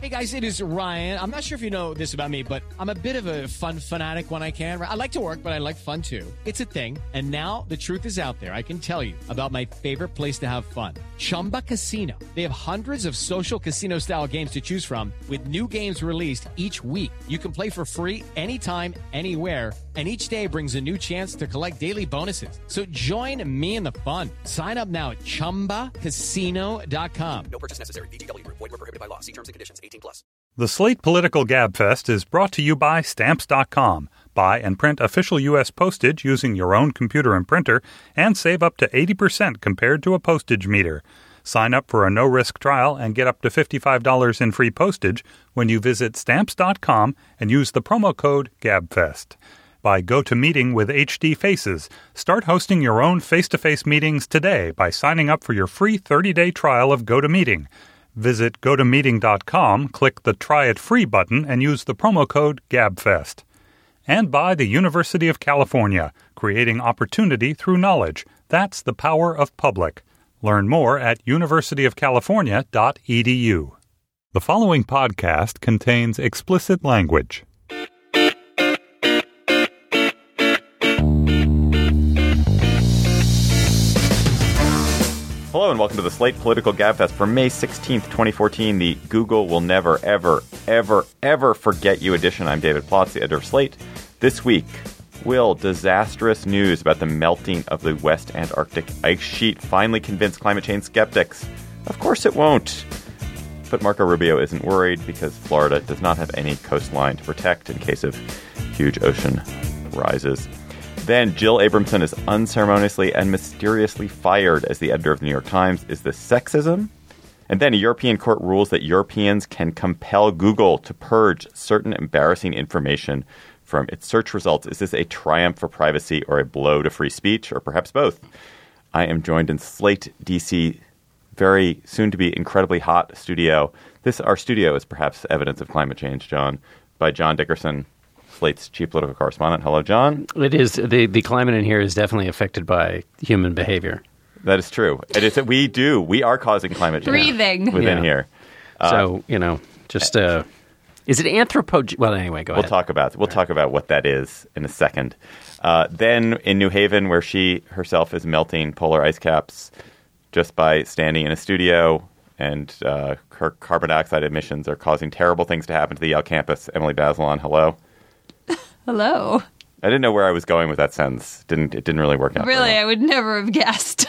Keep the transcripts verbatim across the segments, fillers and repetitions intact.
Hey, guys, it is Ryan. I'm not sure if you know this about me, but I'm a bit of a fun fanatic when I can. I like to work, but I like fun, too. It's a thing. And now the truth is out there. I can tell you about my favorite place to have fun. Chumba Casino. They have hundreds of social casino-style games to choose from with new games released each week. You can play for free anytime, anywhere, and each day brings a new chance to collect daily bonuses. So join me in the fun. Sign up now at chumba casino dot com. No purchase necessary. V G W Group. Void where prohibited by law. See terms and conditions. eighteen plus. The Slate Political Gabfest is brought to you by Stamps dot com. Buy and print official U S postage using your own computer and printer and save up to eighty percent compared to a postage meter. Sign up for a no-risk trial and get up to fifty-five dollars in free postage when you visit Stamps dot com and use the promo code GABFEST. By GoToMeeting with H D Faces. Start hosting your own face-to-face meetings today by signing up for your free thirty-day trial of GoToMeeting. Visit go to meeting dot com, click the Try It Free button, and use the promo code GABFEST. And by the University of California, creating opportunity through knowledge. That's the power of public. Learn more at university of california dot e d u. The following podcast contains explicit language. Hello and welcome to the Slate Political Gabfest for May sixteenth, twenty fourteen, the Google Will Never, Ever, Ever, Ever Forget You edition. I'm David Plotz, the editor of Slate. This week, will disastrous news about the melting of the West Antarctic ice sheet finally convince climate change skeptics? Of course it won't. But Marco Rubio isn't worried because Florida does not have any coastline to protect in case of huge ocean rises. Then Jill Abramson is unceremoniously and mysteriously fired as the editor of the New York Times. Is this sexism? And then a European court rules that Europeans can compel Google to purge certain embarrassing information from its search results. Is this a triumph for privacy or a blow to free speech, or perhaps both? I am joined in Slate D C, very soon to be incredibly hot studio. This, our studio, is perhaps evidence of climate change, John, by John Dickerson, Slate's chief political correspondent. Hello, John. It is. The, the climate in here is definitely affected by human behavior. That is true. It is that we do. We are causing climate change. Breathing. Within Yeah. here. Uh, so, you know, just, uh, is it anthropo... Well, anyway, go we'll ahead. talk about We'll talk about what that is in a second. Uh, then in New Haven, where she herself is melting polar ice caps just by standing in a studio, and uh, her carbon dioxide emissions are causing terrible things to happen to the Yale campus. Emily Bazelon, hello. Hello. I didn't know where I was going with that sentence. Didn't It didn't really work out. Really, well. I would never have guessed.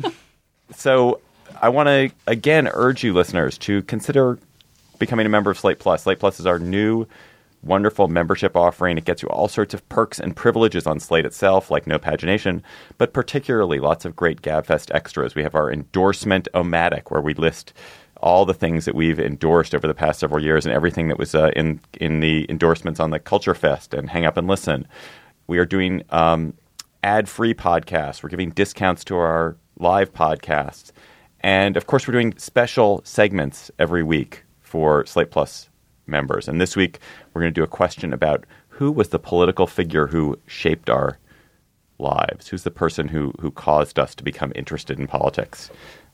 So I want to, again, urge you listeners to consider becoming a member of Slate Plus. Slate Plus is our new wonderful membership offering. It gets you all sorts of perks and privileges on Slate itself, like no pagination, but particularly lots of great Gabfest extras. We have our endorsement-o-matic, where we list all the things that we've endorsed over the past several years and everything that was uh, in in the endorsements on the Culture Fest and Hang Up and Listen. We are doing um, ad-free podcasts. We're giving discounts to our live podcasts. And, of course, we're doing special segments every week for Slate Plus members. And this week, we're going to do a question about who was the political figure who shaped our lives? Who's the person who, who caused us to become interested in politics?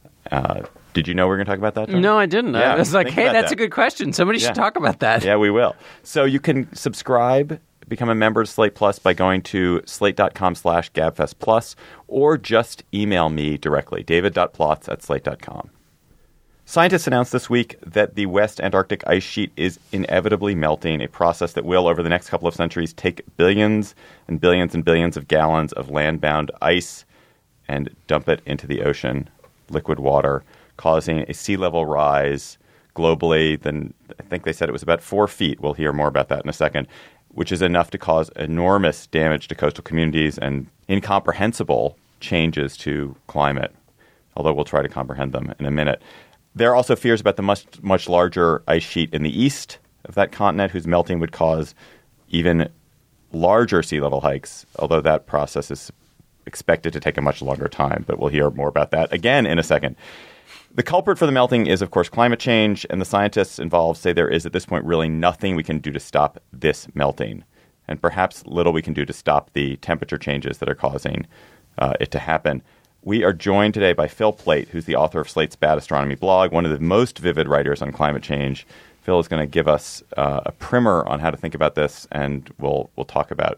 Uh, did you know we were going to talk about that, John? No, I didn't. Yeah, I was like, think hey, about that's that. a good question. Somebody Yeah. should talk about that. Yeah, we will. So you can subscribe, become a member of Slate Plus by going to slate.com slash gabfest plus, or just email me directly, david.plotz at slate dot com. Scientists announced this week that the West Antarctic ice sheet is inevitably melting, a process that will, over the next couple of centuries, take billions and billions and billions of gallons of land-bound ice and dump it into the ocean, liquid water, causing a sea level rise globally. Then I think they said it was about four feet. We'll hear more about that in a second, which is enough to cause enormous damage to coastal communities and incomprehensible changes to climate, although we'll try to comprehend them in a minute. There are also fears about the much, much larger ice sheet in the east of that continent, whose melting would cause even larger sea level hikes, although that process is expected to take a much longer time. But we'll hear more about that again in a second. The culprit for the melting is, of course, climate change, and the scientists involved say there is, at this point, really nothing we can do to stop this melting, and perhaps little we can do to stop the temperature changes that are causing uh, it to happen. We are joined today by Phil Plait, who's the author of Slate's Bad Astronomy blog, one of the most vivid writers on climate change Phil is going to give us uh, a primer on how to think about this, and we'll we'll talk about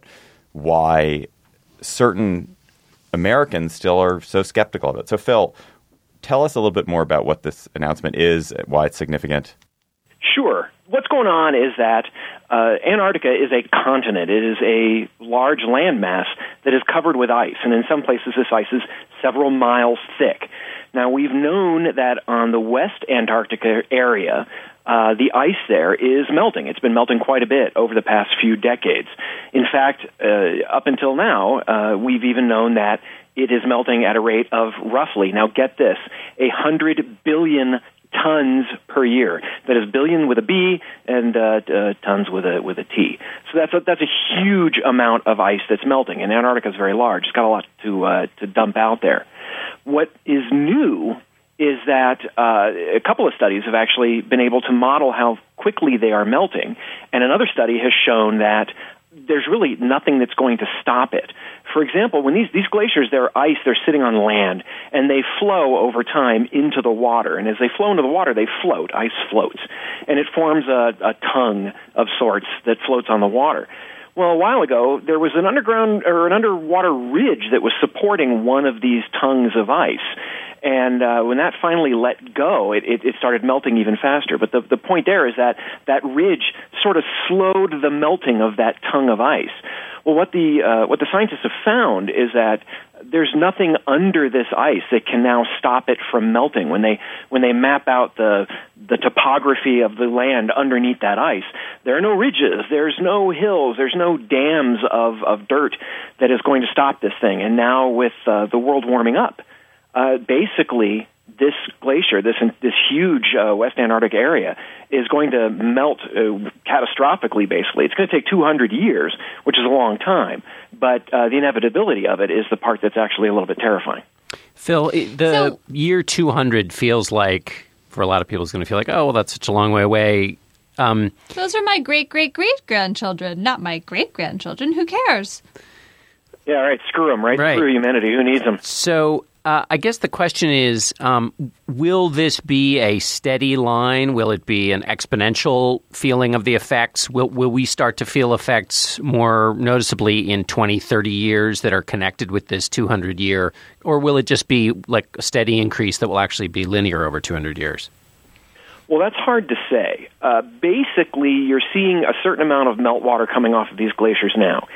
why certain Americans still are so skeptical of it. So, Phil, tell us a little bit more about what this announcement is, why it's significant. Sure. What's going on is that uh, Antarctica is a continent. It is a large landmass that is covered with ice, and in some places this ice is several miles thick. Now, we've known that on the West Antarctica area, uh, the ice there is melting. It's been melting quite a bit over the past few decades. In fact, uh, up until now, uh, we've even known that it is melting at a rate of roughly, now get this, a hundred billion tons per year. That is billion with a B and uh, uh, tons with a with a T. So that's a, that's a huge amount of ice that's melting, and Antarctica is very large. It's got a lot to uh, to dump out there. What is new is that uh, a couple of studies have actually been able to model how quickly they are melting, and another study has shown that there's really nothing that's going to stop it. For example, when these, these glaciers, they're ice, they're sitting on land, and they flow over time into the water. And as they flow into the water, they float. Ice floats. And it forms a, a tongue of sorts that floats on the water. Well, a while ago, there was an underground or an underwater ridge that was supporting one of these tongues of ice. And uh, when that finally let go, it, it, it started melting even faster. But the, the point there is that that ridge sort of slowed the melting of that tongue of ice. Well, what the uh, what the scientists have found is that there's nothing under this ice that can now stop it from melting. When they when they map out the the topography of the land underneath that ice, there are no ridges, there's no hills, there's no dams of, of dirt that is going to stop this thing. And now with uh, the world warming up, uh, basically this glacier, this this huge uh, West Antarctic area, is going to melt uh, catastrophically, basically. It's going to take two hundred years, which is a long time, but uh, the inevitability of it is the part that's actually a little bit terrifying. Phil, the so, year two hundred feels like, for a lot of people, it's going to feel like, oh, well, that's such a long way away. Um, those are my great-great-great-grandchildren, not my great-grandchildren. Who cares? Yeah, right. Screw them, right? right. Screw humanity. Who needs them? So uh, I guess the question is, um, will this be a steady line? Will it be an exponential feeling of the effects? Will, will we start to feel effects more noticeably in twenty, thirty years that are connected with this two hundred year? Or will it just be like a steady increase that will actually be linear over two hundred years? Well, that's hard to say. Uh, basically, you're seeing a certain amount of meltwater coming off of these glaciers now.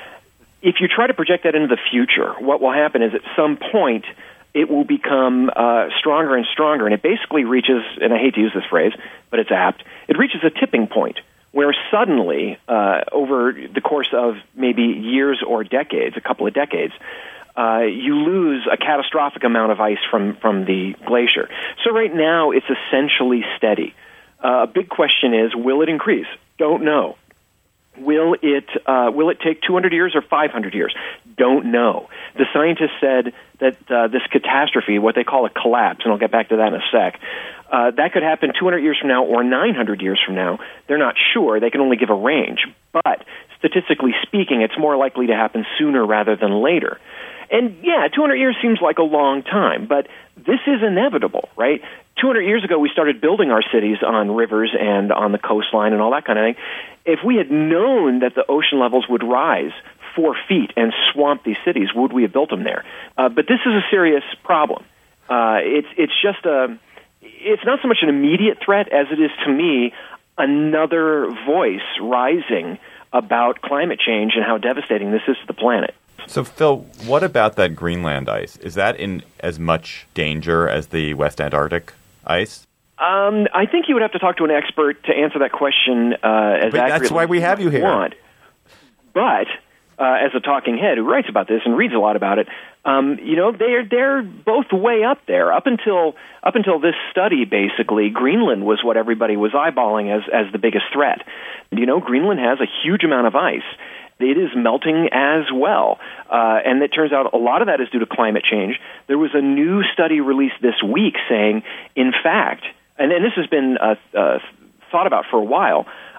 If you try to project that into the future, what will happen is at some point it will become uh, stronger and stronger, and it basically reaches, and I hate to use this phrase, but it's apt, it reaches a tipping point where suddenly, uh, over the course of maybe years or decades, a couple of decades, uh, you lose a catastrophic amount of ice from, from the glacier. So right now it's essentially steady. Uh, a big question is, will it increase? Don't know. Will it uh, will it take two hundred years or five hundred years? Don't know. The scientists said that uh, this catastrophe, what they call a collapse, and I'll get back to that in a sec, uh, that could happen two hundred years from now or nine hundred years from now. They're not sure. They can only give a range. But statistically speaking, it's more likely to happen sooner rather than later. And yeah, two hundred years seems like a long time, but this is inevitable, right? two hundred years ago, we started building our cities on rivers and on the coastline and all that kind of thing. If we had known that the ocean levels would rise four feet and swamp these cities, would we have built them there? Uh, but this is a serious problem. Uh, it's it's just a, it's not so much an immediate threat as it is, to me, another voice rising about climate change and how devastating this is to the planet. So, Phil, what about that Greenland ice? Is that in as much danger as the West Antarctic ice? Um, I think you would have to talk to an expert to answer that question uh, as but accurately that's why we have you here. Want. But uh, as a talking head who writes about this and reads a lot about it, um, you know, they're they're both way up there. Up until up until this study, basically, Greenland was what everybody was eyeballing as as the biggest threat. You know, Greenland has a huge amount of ice. It is melting as well. Uh, and it turns out a lot of that is due to climate change. There was a new study released this week saying, in fact, and, and this has been uh, uh, thought about for a while,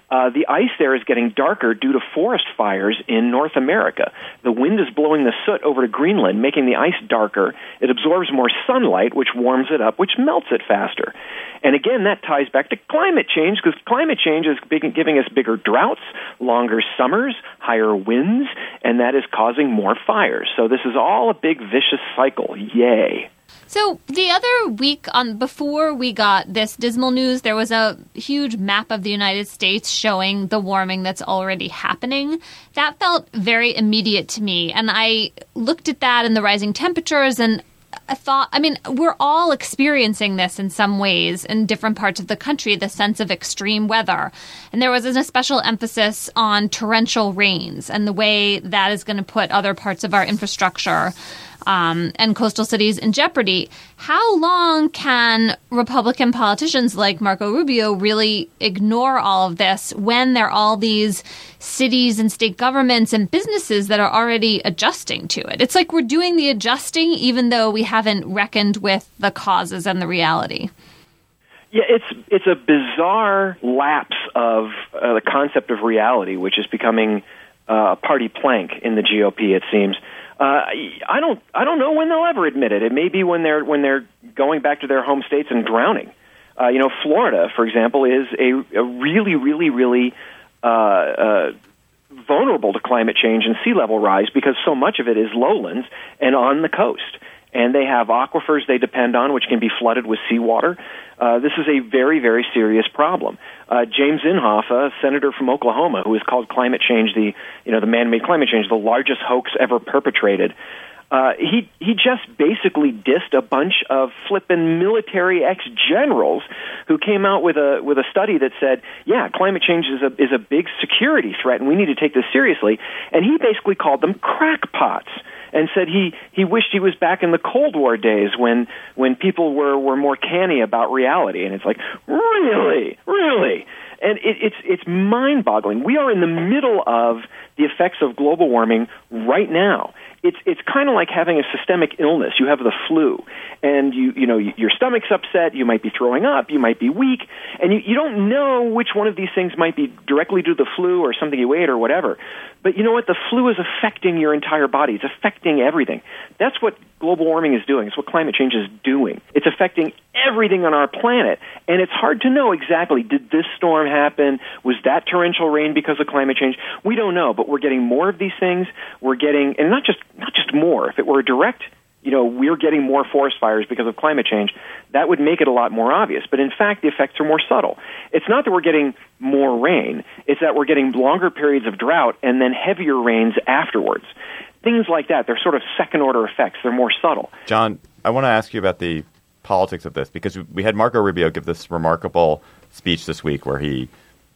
Uh, the ice there is getting darker due to forest fires in North America. The wind is blowing the soot over to Greenland, making the ice darker. It absorbs more sunlight, which warms it up, which melts it faster. And again, that ties back to climate change, because climate change is big, giving us bigger droughts, longer summers, higher winds, and that is causing more fires. So this is all a big vicious cycle. Yay. So the other week, on before we got this dismal news, there was a huge map of the United States showing the warming that's already happening. That felt very immediate to me. And I looked at that and the rising temperatures, and I thought, I mean, we're all experiencing this in some ways in different parts of the country, the sense of extreme weather. And there was a special emphasis on torrential rains and the way that is going to put other parts of our infrastructure Um, and coastal cities in jeopardy. How long can Republican politicians like Marco Rubio really ignore all of this when there are all these cities and state governments and businesses that are already adjusting to it? It's like we're doing the adjusting even though we haven't reckoned with the causes and the reality. Yeah, it's it's a bizarre lapse of uh, the concept of reality, which is becoming uh, a party plank in the G O P, it seems. Uh, I don't. I don't know when they'll ever admit it. It may be when they're when they're going back to their home states and drowning. Uh, you know, Florida, for example, is a, a really, really, really uh, uh, vulnerable to climate change and sea level rise because so much of it is lowlands and on the coast. And they have aquifers they depend on, which can be flooded with seawater. Uh, this is a very, very serious problem. Uh, James Inhofe, a senator from Oklahoma, who has called climate change the, you know, the man-made climate change the largest hoax ever perpetrated. Uh, he he just basically dissed a bunch of flippin' military ex-generals who came out with a with a study that said, yeah, climate change is a is a big security threat, and we need to take this seriously. And he basically called them crackpots. And said he, he wished he was back in the Cold War days when when people were, were more canny about reality. And it's like, really? Really? And it, it's it's mind-boggling. We are in the middle of the effects of global warming right now. It's it's kind of like having a systemic illness. You have the flu, and you you know your stomach's upset. You might be throwing up. You might be weak, and you, you don't know which one of these things might be directly due to the flu or something you ate or whatever. But you know what? The flu is affecting your entire body. It's affecting everything. That's what global warming is doing. It's what climate change is doing. It's affecting everything on our planet, and it's hard to know exactly, did this storm happen? Was that torrential rain because of climate change? We don't know, but we're getting more of these things. We're getting, and not just not just more. If it were a direct, you know, we're getting more forest fires because of climate change, that would make it a lot more obvious. But in fact, the effects are more subtle. It's not that we're getting more rain. It's that we're getting longer periods of drought and then heavier rains afterwards. Things like that, they're sort of second-order effects. They're more subtle. John, I want to ask you about the politics of this, because we had Marco Rubio give this remarkable speech this week where he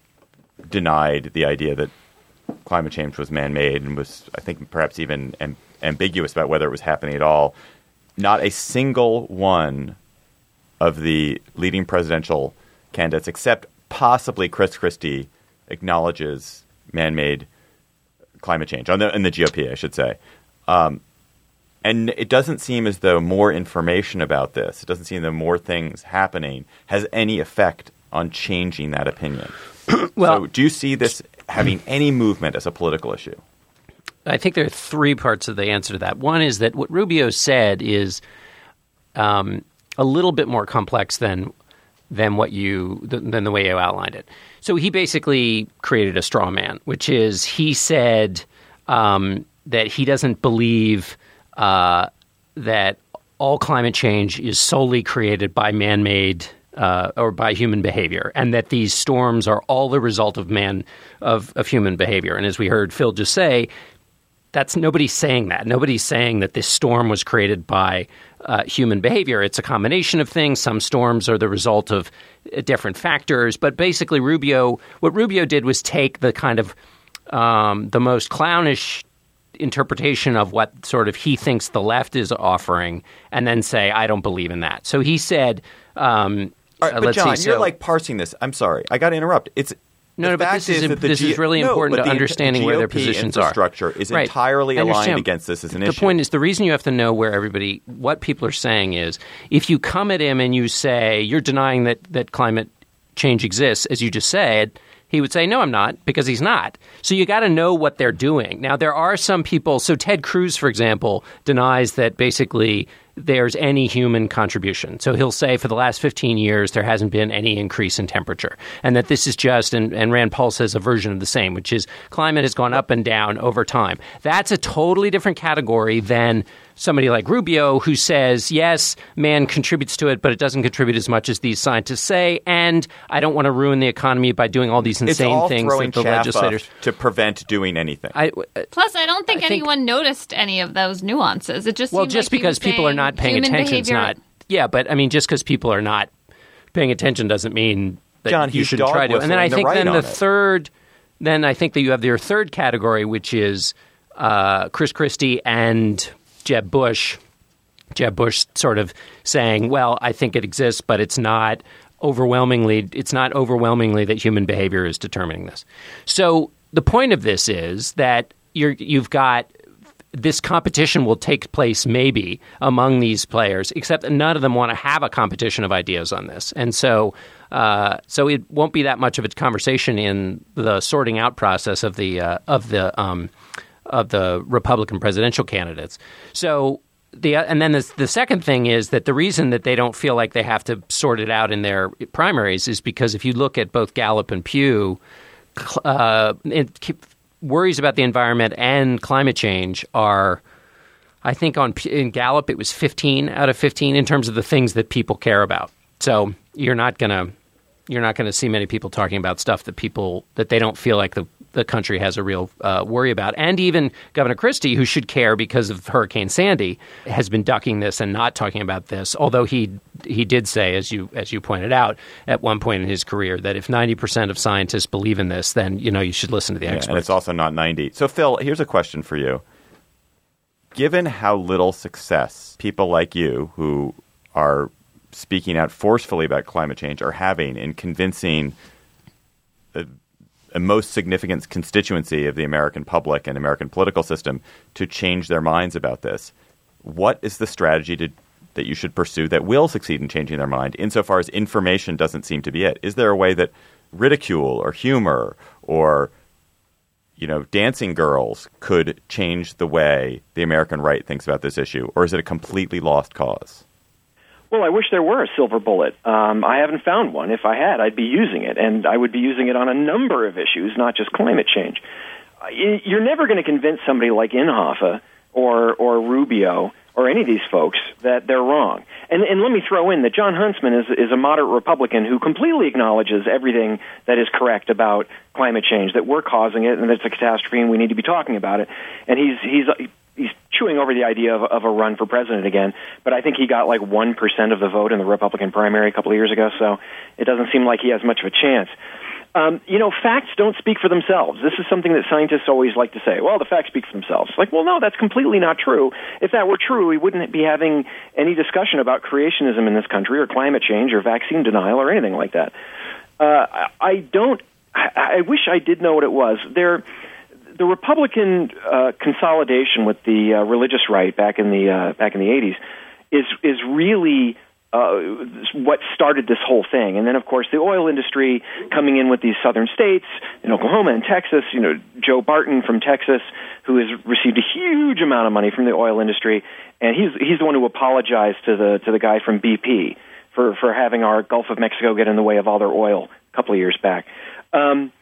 denied the idea that climate change was man-made and was, I think, perhaps even am- ambiguous about whether it was happening at all. Not a single one of the leading presidential candidates, except possibly Chris Christie, acknowledges man-made climate change on the in the G O P, I should say. Um, and it doesn't seem as though more information about this, it doesn't seem that more things happening has any effect on changing that opinion. Well, so do you see this having any movement as a political issue? I think there are three parts of the answer to that. One is that what Rubio said is um, a little bit more complex than than what you than the way you outlined it. So he basically created a straw man, which is he said um, that he doesn't believe uh, that all climate change is solely created by man-made uh, or by human behavior, and that these storms are all the result of man of, of human behavior. And as we heard Phil just say, that's nobody's saying that. Nobody's saying that this storm was created by uh, human behavior. It's a combination of things. Some storms are the result of uh, different factors. But basically, Rubio, what Rubio did was take the kind of um, the most clownish interpretation of what sort of he thinks the left is offering, and then say, I don't believe in that. So he said, um, All right, but let's John, see, you're so, like parsing this. I'm sorry. I got to interrupt. It's No, no, but this is, is this G- is really no, important to the understanding where their G O P positions are. Infrastructure is right. entirely I aligned understand. against this as an the issue. The point is, the reason you have to know where everybody, what people are saying is, if you come at him and you say you're denying that, that climate change exists, as you just said, he would say, no, I'm not, because he's not. So you got to know what they're doing. Now, there are some people, so Ted Cruz, for example, denies that basically there's any human contribution. So he'll say for the last fifteen years, there hasn't been any increase in temperature, and that this is just, and, and Rand Paul says a version of the same, which is climate has gone up and down over time. That's a totally different category than somebody like Rubio, who says, yes, man contributes to it, but it doesn't contribute as much as these scientists say, and I don't want to ruin the economy by doing all these insane it's all things throwing that the chaff legislators up to prevent doing anything. I, Plus, I don't think I think- anyone noticed any of those nuances. It just well, seemed just like he because was people are saying not paying human attention, it's behavior- not. Yeah, but I mean, just because people are not paying attention doesn't mean that John, you he's should try to. And then I dog-whistling think the then right the on it. third, then I think that you have your third category, which is uh, Chris Christie and Jeb Bush. Jeb Bush sort of saying, well, I think it exists, but it's not overwhelmingly, it's not overwhelmingly that human behavior is determining this. So the point of this is that you're, you've got this competition will take place maybe among these players, except that none of them want to have a competition of ideas on this. And so uh, so it won't be that much of a conversation in the sorting out process of the uh, of the um, of the Republican presidential candidates. So the and then the, the second thing is that the reason that they don't feel like they have to sort it out in their primaries is because if you look at both Gallup and Pew, uh, it, worries about the environment and climate change are, I think on in Gallup it was fifteen out of fifteen in terms of the things that people care about. So you're not gonna you're not gonna see many people talking about stuff that people that they don't feel like the the country has a real uh, worry about. And even Governor Christie, who should care because of Hurricane Sandy, has been ducking this and not talking about this. Although he he did say, as you as you pointed out, at one point in his career, that if ninety percent of scientists believe in this, then you know you should listen to the Yeah, experts. and it's also not ninety. So, Phil, here's a question for you. Given how little success people like you, who are speaking out forcefully about climate change, are having in convincing the, the most significant constituency of the American public and American political system to change their minds about this, what is the strategy to, that you should pursue that will succeed in changing their mind, insofar as information doesn't seem to be it? Is there a way that ridicule or humor or, you know, dancing girls could change the way the American right thinks about this issue? Or is it a completely lost cause? Well, I wish there were a silver bullet. Um, I haven't found one. If I had, I'd be using it, and I would be using it on a number of issues, not just climate change. Uh, You're never going to convince somebody like Inhofe or or Rubio or any of these folks that they're wrong. And, and let me throw in that John Huntsman is, is a moderate Republican who completely acknowledges everything that is correct about climate change, that we're causing it and that it's a catastrophe and we need to be talking about it. And he's he's he's chewing over the idea of, of a run for president again, but I think he got like one percent of the vote in the Republican primary a couple of years ago, so it doesn't seem like he has much of a chance. Um, you know, facts don't speak for themselves. This is something that scientists always like to say. Well, the facts speak for themselves. Like, well, no, that's completely not true. If that were true, we wouldn't be having any discussion about creationism in this country or climate change or vaccine denial or anything like that. Uh, I, I don't. I, I wish I did know what it was. There, the Republican uh, consolidation with the uh, religious right back in the uh, back in the eighties is is really Uh, what started this whole thing. And then, of course, the oil industry coming in with these southern states, in Oklahoma and Texas, you know, Joe Barton from Texas, who has received a huge amount of money from the oil industry, and he's he's the one who apologized to the to the guy from B P for, for having our Gulf of Mexico get in the way of all their oil a couple of years back. Um,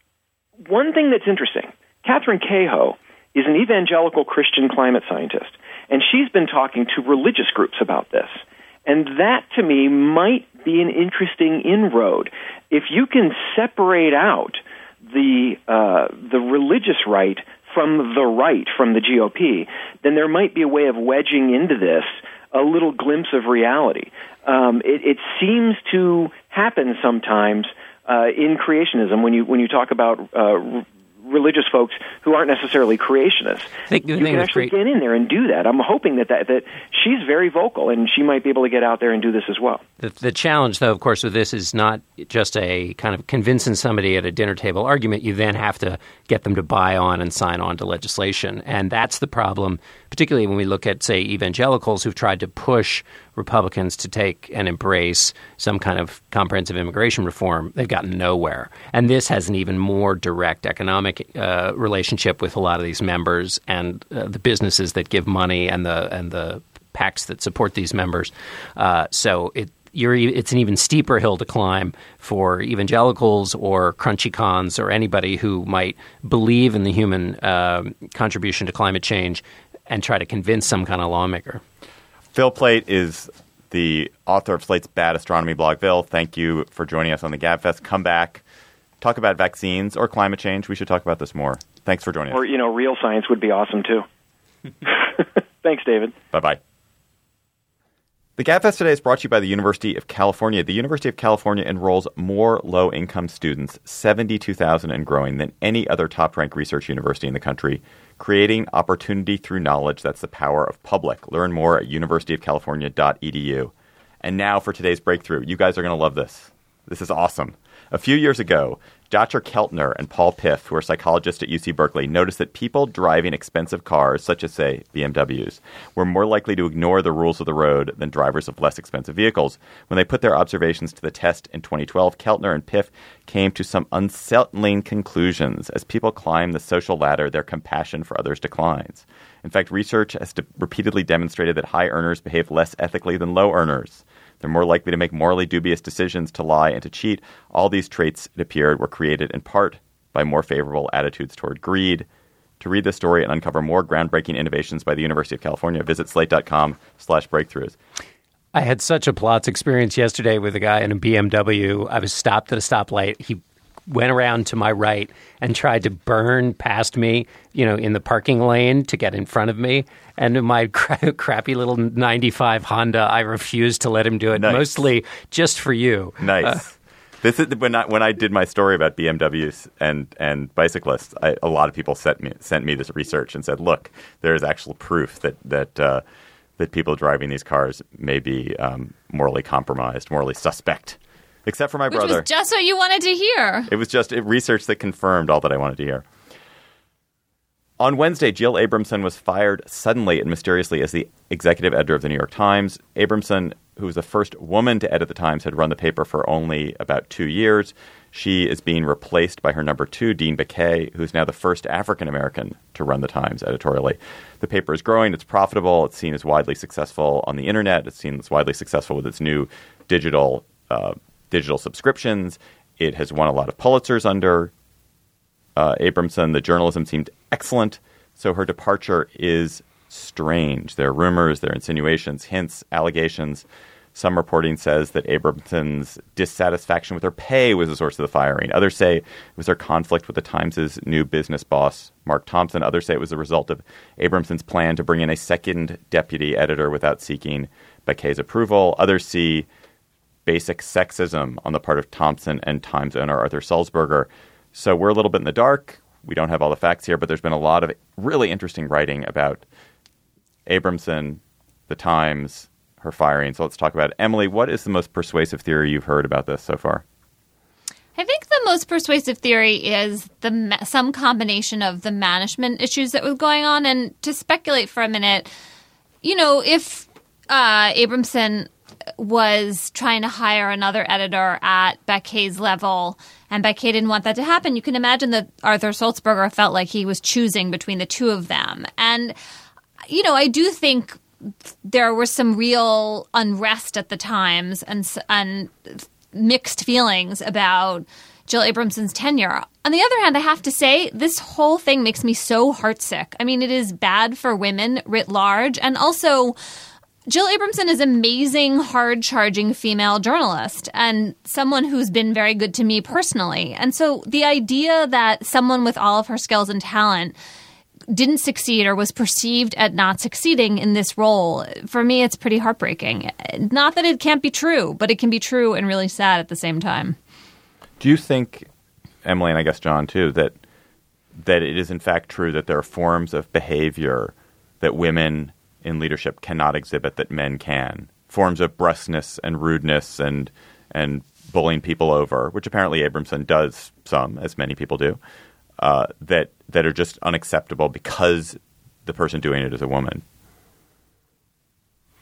one thing that's interesting, Catherine Cahoe is an evangelical Christian climate scientist, and she's been talking to religious groups about this. And that, to me, might be an interesting inroad. If you can separate out the uh, the religious right from the right, from the G O P, then there might be a way of wedging into this a little glimpse of reality. Um, it, it seems to happen sometimes uh, in creationism when you when you talk about uh, religious folks who aren't necessarily creationists. Think, you can actually get in there and do that. I'm hoping that, that that she's very vocal and she might be able to get out there and do this as well. The, the challenge, though, of course, with this is not just a kind of convincing somebody at a dinner table argument. You then have to get them to buy on and sign on to legislation. And that's the problem, particularly when we look at, say, evangelicals who've tried to push Republicans to take and embrace some kind of comprehensive immigration reform, they've gotten nowhere. And this has an even more direct economic uh, relationship with a lot of these members and uh, the businesses that give money and the and the PACs that support these members. Uh, so it You're, it's an even steeper hill to climb for evangelicals or crunchy cons or anybody who might believe in the human uh, contribution to climate change and try to convince some kind of lawmaker. Phil Plait is the author of Slate's Bad Astronomy blog. Phil, thank you for joining us on the GabFest. Come back, talk about vaccines or climate change. We should talk about this more. Thanks for joining or, us. Or, you know, real science would be awesome, too. Thanks, David. Bye-bye. The GabFest today is brought to you by the University of California. The University of California enrolls more low-income students, seventy-two thousand and growing, than any other top-ranked research university in the country, creating opportunity through knowledge. That's the power of public. Learn more at university of california dot e d u. And now for today's breakthrough. You guys are going to love this. This is awesome. A few years ago, Doctor Keltner and Paul Piff, who are psychologists at U C Berkeley, noticed that people driving expensive cars, such as, say, B M Ws, were more likely to ignore the rules of the road than drivers of less expensive vehicles. When they put their observations to the test in twenty twelve, Keltner and Piff came to some unsettling conclusions. As people climb the social ladder, their compassion for others declines. In fact, research has de- repeatedly demonstrated that high earners behave less ethically than low earners. They're more likely to make morally dubious decisions, to lie, and to cheat. All these traits, it appeared, were created in part by more favorable attitudes toward greed. To read this story and uncover more groundbreaking innovations by the University of California, visit slate.com slash breakthroughs. I had such a plots experience yesterday with a guy in a B M W. I was stopped at a stoplight. He went around to my right and tried to burn past me, you know, in the parking lane to get in front of me. And in my cra- crappy little ninety-five Honda, I refused to let him do it, nice. Mostly just for you. Nice. Uh, this is when I when I did my story about B M Ws and and bicyclists. I, a lot of people sent me sent me this research and said, "Look, there is actual proof that that uh, that people driving these cars may be um, morally compromised, morally suspect." Except for my Which brother. was just what you wanted to hear. It was just research that confirmed all that I wanted to hear. On Wednesday, Jill Abramson was fired suddenly and mysteriously as the executive editor of the New York Times. Abramson, who was the first woman to edit the Times, had run the paper for only about two years. She is being replaced by her number two, Dean Baquet, who is now the first African-American to run the Times editorially. The paper is growing. It's profitable. It's seen as widely successful on the internet. It's seen as widely successful with its new digital uh, digital subscriptions. It has won a lot of Pulitzers under uh, Abramson. The journalism seemed excellent. So her departure is strange. There are rumors, there are insinuations, hints, allegations. Some reporting says that Abramson's dissatisfaction with her pay was the source of the firing. Others say it was her conflict with the Times' new business boss, Mark Thompson. Others say it was the result of Abramson's plan to bring in a second deputy editor without seeking Baquet's approval. Others see basic sexism on the part of Thompson and Times owner Arthur Sulzberger. So we're a little bit in the dark. We don't have all the facts here, but there's been a lot of really interesting writing about Abramson, the Times, her firing. So let's talk about it. Emily, what is the most persuasive theory you've heard about this so far? I think the most persuasive theory is the some combination of the management issues that was going on. And to speculate for a minute, you know, if uh, Abramson was trying to hire another editor at Baquet's level, and Baquet didn't want that to happen, you can imagine that Arthur Sulzberger felt like he was choosing between the two of them. And, you know, I do think there was some real unrest at the Times and, and mixed feelings about Jill Abramson's tenure. On the other hand, I have to say, this whole thing makes me so heartsick. I mean, it is bad for women writ large, and also Jill Abramson is an amazing, hard-charging female journalist and someone who's been very good to me personally. And so the idea that someone with all of her skills and talent didn't succeed or was perceived at not succeeding in this role, for me, it's pretty heartbreaking. Not that it can't be true, but it can be true and really sad at the same time. Do you think, Emily, and I guess John too, that that it is in fact true that there are forms of behavior that women in leadership cannot exhibit that men can? Forms of brusqueness and rudeness and and bullying people over, which apparently Abramson does some, as many people do, uh, that that are just unacceptable because the person doing it is a woman.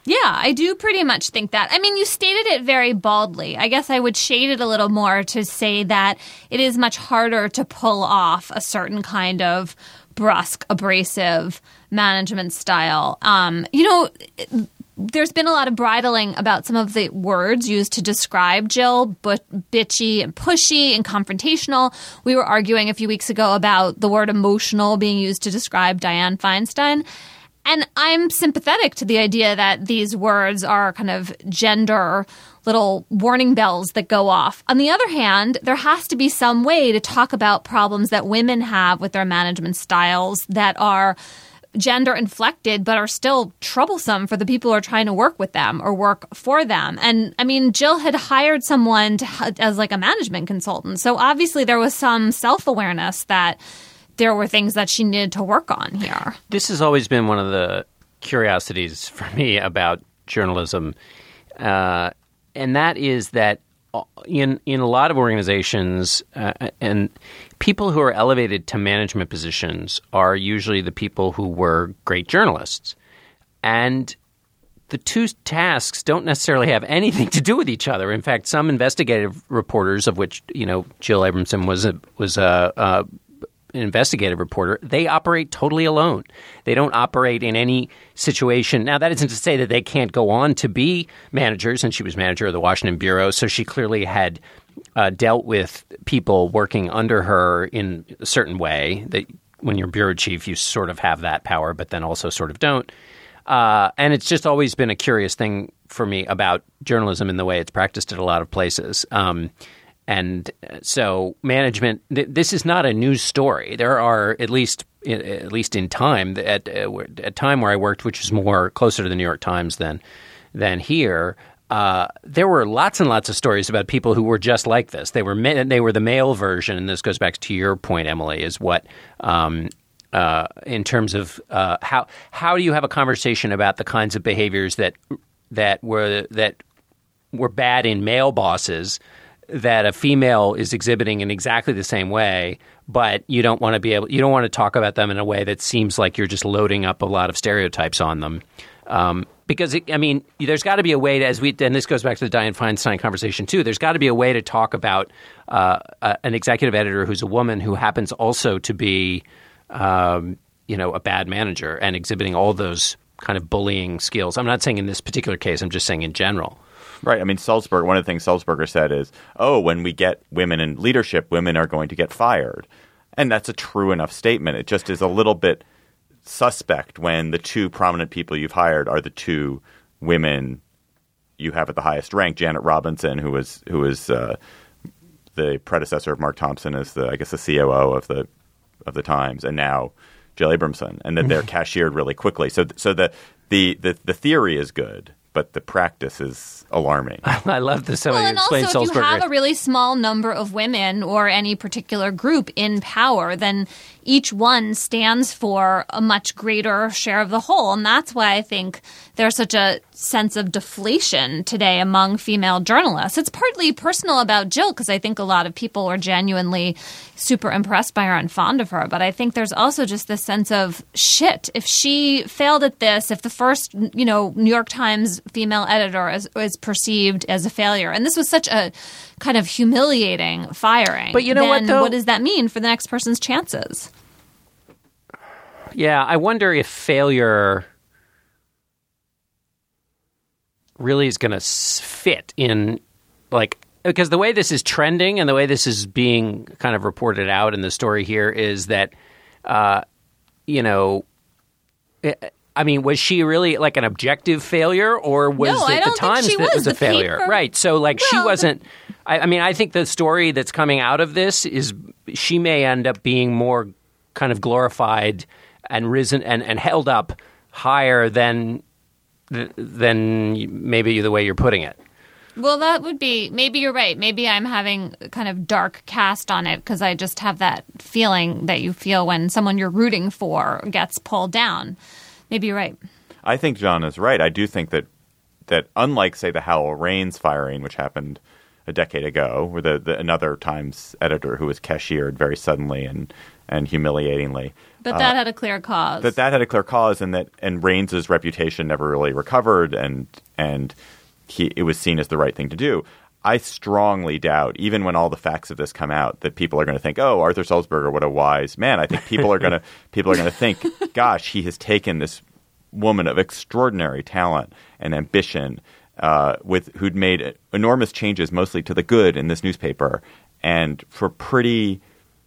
Yeah, I do pretty much think that. I mean, you stated it very baldly. I guess I would shade it a little more to say that it is much harder to pull off a certain kind of brusque, abrasive management style. Um, you know, there's been a lot of bridling about some of the words used to describe Jill, but bitchy and pushy and confrontational. We were arguing a few weeks ago about the word emotional being used to describe Dianne Feinstein. And I'm sympathetic to the idea that these words are kind of gender little warning bells that go off. On the other hand, there has to be some way to talk about problems that women have with their management styles that are gender inflected but are still troublesome for the people who are trying to work with them or work for them. And I mean, Jill had hired someone to, as like a management consultant. So obviously there was some self-awareness that there were things that she needed to work on here. This has always been one of the curiosities for me about journalism, uh, and that is that in in a lot of organizations, uh, and people who are elevated to management positions are usually the people who were great journalists. And the two tasks don't necessarily have anything to do with each other. In fact, some investigative reporters, of which, you know, Jill Abramson was a, was a, a an investigative reporter, they operate totally alone. They don't operate in any situation. Now, that isn't to say that they can't go on to be managers, and she was manager of the Washington Bureau, so she clearly had uh, dealt with people working under her in a certain way. That when you're bureau chief, you sort of have that power, but then also sort of don't. Uh, and it's just always been a curious thing for me about journalism in the way it's practiced at a lot of places. Um, And so management, th- this is not a news story. There are, at least at least in time, at a time where I worked, which is more closer to the New York Times than than here, uh, there were lots and lots of stories about people who were just like this. They were ma- they were the male version, and this goes back to your point, Emily, is what um, uh, in terms of uh, how how do you have a conversation about the kinds of behaviors that that were that were bad in male bosses that a female is exhibiting in exactly the same way, but you don't want to be able, you don't want to talk about them in a way that seems like you're just loading up a lot of stereotypes on them. Um, because, it, I mean, there's got to be a way to, as we, and this goes back to the Dianne Feinstein conversation too, there's got to be a way to talk about uh, a, an executive editor who's a woman who happens also to be, um, you know, a bad manager and exhibiting all those kind of bullying skills. I'm not saying in this particular case, I'm just saying in general. Right. I mean, Sulzberger, one of the things Sulzberger said is, oh, when we get women in leadership, women are going to get fired. And that's a true enough statement. It just is a little bit suspect when the two prominent people you've hired are the two women you have at the highest rank. Janet Robinson, who was who was uh, the predecessor of Mark Thompson as the, I guess, the C O O of the of the Times, and now Jill Abramson, and that they're cashiered really quickly. So, so the the the, the theory is good, but the practice is alarming. I love this. Well, and also, if you have a really small number of women or any particular group in power, then each one stands for a much greater share of the whole. And that's why I think there's such a sense of deflation today among female journalists. It's partly personal about Jill, because I think a lot of people are genuinely super impressed by her and fond of her. But I think there's also just this sense of, shit, if she failed at this, if the first, you know, New York Times female editor is, is perceived as a failure, and this was such a kind of humiliating firing, but you know then what, though? What does that mean for the next person's chances? Yeah, I wonder if failure really is going to fit in, like, because the way this is trending and the way this is being kind of reported out in the story here is that, uh, you know, it, I mean, was she really like an objective failure, or was no, it the Times that was, was a the failure? paper. Right. So, like, well, she wasn't. I, I mean, I think the story that's coming out of this is she may end up being more kind of glorified and risen and, and held up higher than than maybe the way you're putting it. Well, that would be, maybe you're right. Maybe I'm having a kind of dark cast on it because I just have that feeling that you feel when someone you're rooting for gets pulled down. Maybe you're right. I think John is right. I do think that that unlike, say, the Howell Raines firing, which happened a decade ago, where the, the another Times editor who was cashiered very suddenly and and humiliatingly. But that uh, had a clear cause. That that had a clear cause, and that and Raines's reputation never really recovered, and and he it was seen as the right thing to do. I strongly doubt, even when all the facts of this come out, that people are going to think, "Oh, Arthur Sulzberger, what a wise man." I think people are going to people are going to think, "Gosh, he has taken this woman of extraordinary talent and ambition, uh, with who'd made enormous changes, mostly to the good, in this newspaper, and for pretty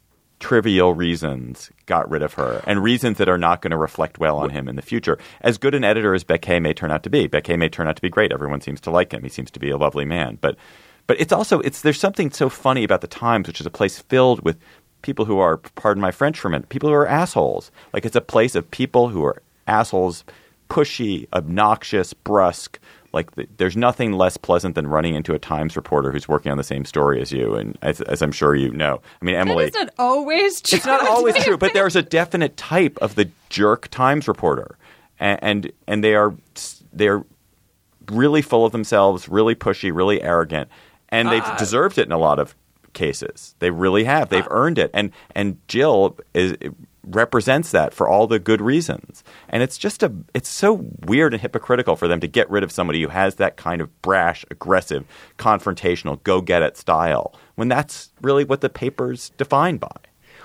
trivial reasons got rid of her, and reasons that are not going to reflect well on him in the future. As good an editor as Becquet may turn out to be, Becquet may turn out to be great. Everyone seems to like him. He seems to be a lovely man. But but it's also it's there's something so funny about the Times, which is a place filled with people who are, pardon my French for a minute, people who are assholes. Like, it's a place of people who are assholes, pushy, obnoxious, brusque. Like, the, there's nothing less pleasant than running into a Times reporter who's working on the same story as you, and as, as I'm sure you know. I mean, Emily, that is not always true. It's not always true, but there's a definite type of the jerk Times reporter, and and, and they are they are really full of themselves, really pushy, really arrogant, and they've uh, deserved it in a lot of cases. They really have. They've uh, earned it, and and Jill is. represents that for all the good reasons. And it's just a it's so weird and hypocritical for them to get rid of somebody who has that kind of brash, aggressive, confrontational, go-get-it style, when that's really what the paper's defined by.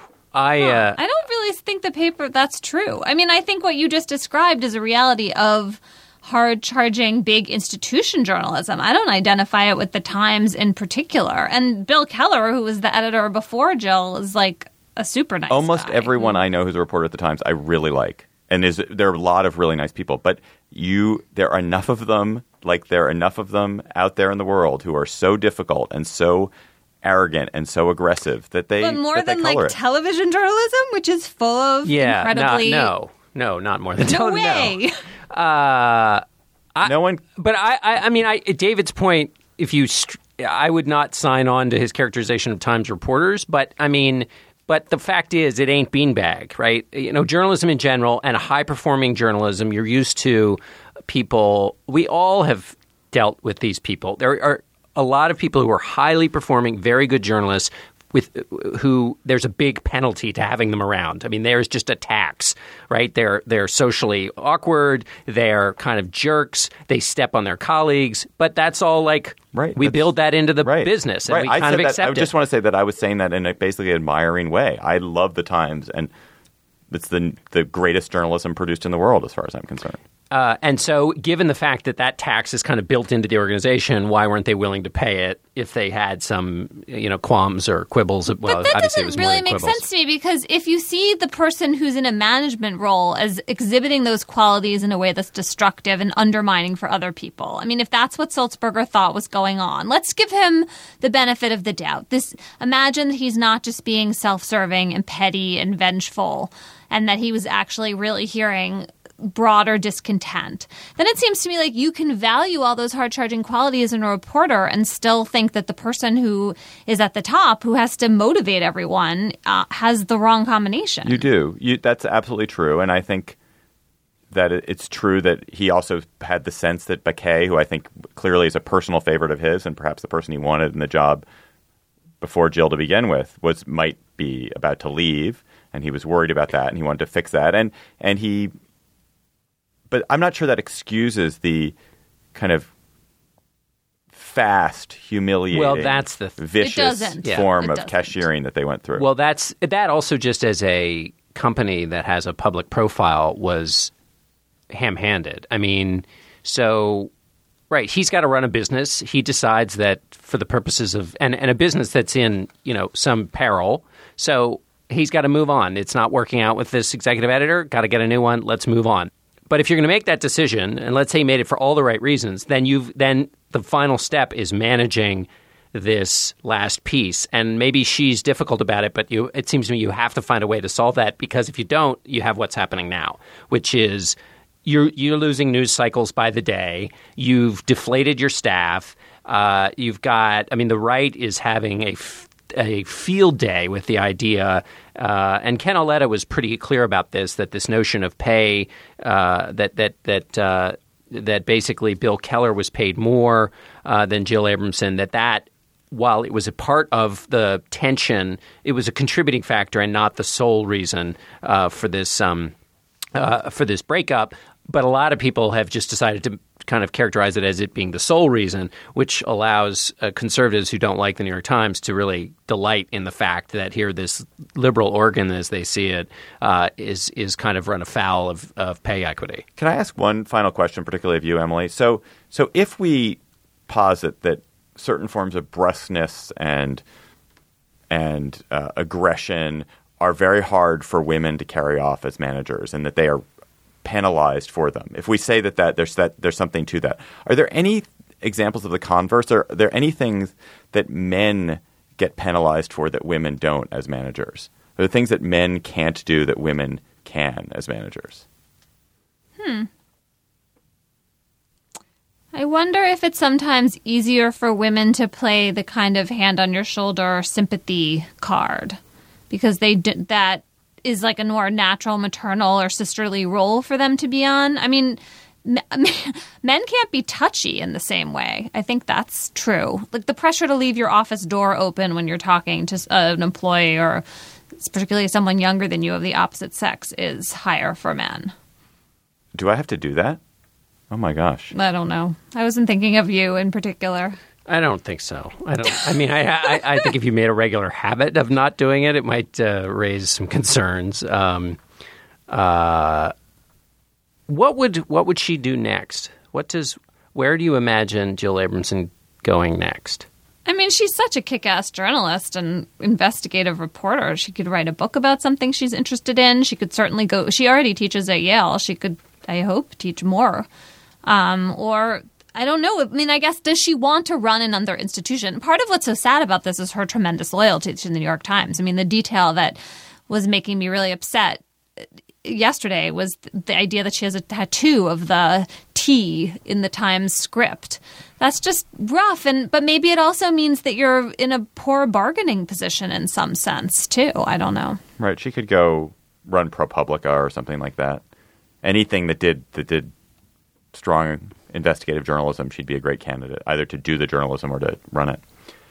I uh, I don't really think the paper that's true. I mean, I think what you just described is a reality of hard-charging, big institution journalism. I don't identify it with the Times in particular. And Bill Keller, who was the editor before Jill, is like a super nice Almost guy. everyone I know who's a reporter at the Times I really like. And is there are a lot of really nice people. But you there are enough of them, like there are enough of them out there in the world who are so difficult and so arrogant and so aggressive that they But more that than they color like it. television journalism, which is full of yeah, incredibly not, no, no, not more than no tele- way. No. Uh, I, no one But I, I, I mean, I, David's point, if you st- I would not sign on to his characterization of Times reporters, but I mean, but the fact is, it ain't beanbag, right? You know, journalism in general and high-performing journalism, you're used to people. We all have dealt with these people. There are a lot of people who are highly performing, very good journalists with who there's a big penalty to having them around. I mean, there's just a tax, right? They're they're socially awkward. They're kind of jerks. They step on their colleagues. But that's all like right. we that's, build that into the right. business, and right. we I kind of said accept that, it. I just want to say that I was saying that in a basically admiring way. I love the Times, and it's the the greatest journalism produced in the world, as far as I'm concerned. Uh, and so given the fact that that tax is kind of built into the organization, why weren't they willing to pay it if they had some, you know, qualms or quibbles? Well, but that obviously it was doesn't really more than make quibbles. sense to me, because if you see the person who's in a management role as exhibiting those qualities in a way that's destructive and undermining for other people, I mean, if that's what Sulzberger thought was going on, let's give him the benefit of the doubt. This imagine that he's not just being self-serving and petty and vengeful, and that he was actually really hearing broader discontent, then it seems to me like you can value all those hard-charging qualities in a reporter and still think that the person who is at the top, who has to motivate everyone, uh, has the wrong combination. You do. You, that's absolutely true. And I think that it, it's true that he also had the sense that Becquet, who I think clearly is a personal favorite of his and perhaps the person he wanted in the job before Jill to begin with, was might be about to leave. And he was worried about that, and he wanted to fix that. And and he... But I'm not sure that excuses the kind of fast, humiliating, well, that's the th- vicious Yeah. form It of doesn't. cashiering that they went through. Well, that's that also just as a company that has a public profile was ham-handed. I mean, so right, he's got to run a business. He decides that for the purposes of and, and a business that's in, you know, some peril. So he's got to move on. It's not working out with this executive editor. Got to get a new one. Let's move on. But if you're going to make that decision, and let's say you made it for all the right reasons, then you've then the final step is managing this last piece. And maybe she's difficult about it, but you it seems to me you have to find a way to solve that, because if you don't, you have what's happening now, which is you're you're losing news cycles by the day. You've deflated your staff. Uh, you've got, I mean, the right is having a f- a field day with the idea, uh, and Ken Auletta was pretty clear about this, that this notion of pay, uh, that that that uh, that basically Bill Keller was paid more uh, than Jill Abramson, that that while it was a part of the tension, it was a contributing factor and not the sole reason uh, for this um, uh, for this breakup. But a lot of people have just decided to kind of characterize it as it being the sole reason, which allows uh, conservatives who don't like the New York Times to really delight in the fact that here this liberal organ, as they see it, uh, is is kind of run afoul of, of pay equity. Can I ask one final question, particularly of you, Emily? So, so if we posit that certain forms of brusqueness and and uh, aggression are very hard for women to carry off as managers, and that they are penalized for them. If we say that, that there's that there's something to that, are there any examples of the converse? Are there any things that men get penalized for that women don't as managers? Are there things that men can't do that women can as managers? Hmm. I wonder if it's sometimes easier for women to play the kind of hand on your shoulder sympathy card because they d- that is like a more natural maternal or sisterly role for them to be on. I mean, m- men can't be touchy in the same way. I think that's true. Like the pressure to leave your office door open when you're talking to an employee or particularly someone younger than you of the opposite sex is higher for men. Do I have to do that? Oh my gosh. I don't know. I wasn't thinking of you in particular. I don't think so. I don't. I mean, I, I, I think if you made a regular habit of not doing it, it might uh, raise some concerns. Um, uh, what would what would she do next? What does? Where do you imagine Jill Abramson going next? I mean, she's such a kick-ass journalist and investigative reporter. She could write a book about something she's interested in. She could certainly go. She already teaches at Yale. She could, I hope, teach more. Um, or. I don't know. I mean, I guess, does she want to run another institution? Part of what's so sad about this is her tremendous loyalty to the New York Times. I mean, the detail that was making me really upset yesterday was the idea that she has a tattoo of the T in the Times script. That's just rough. And but maybe it also means that you're in a poor bargaining position in some sense, too. I don't know. Right. She could go run ProPublica or something like that. Anything that did that did strong investigative journalism, she'd be a great candidate, either to do the journalism or to run it.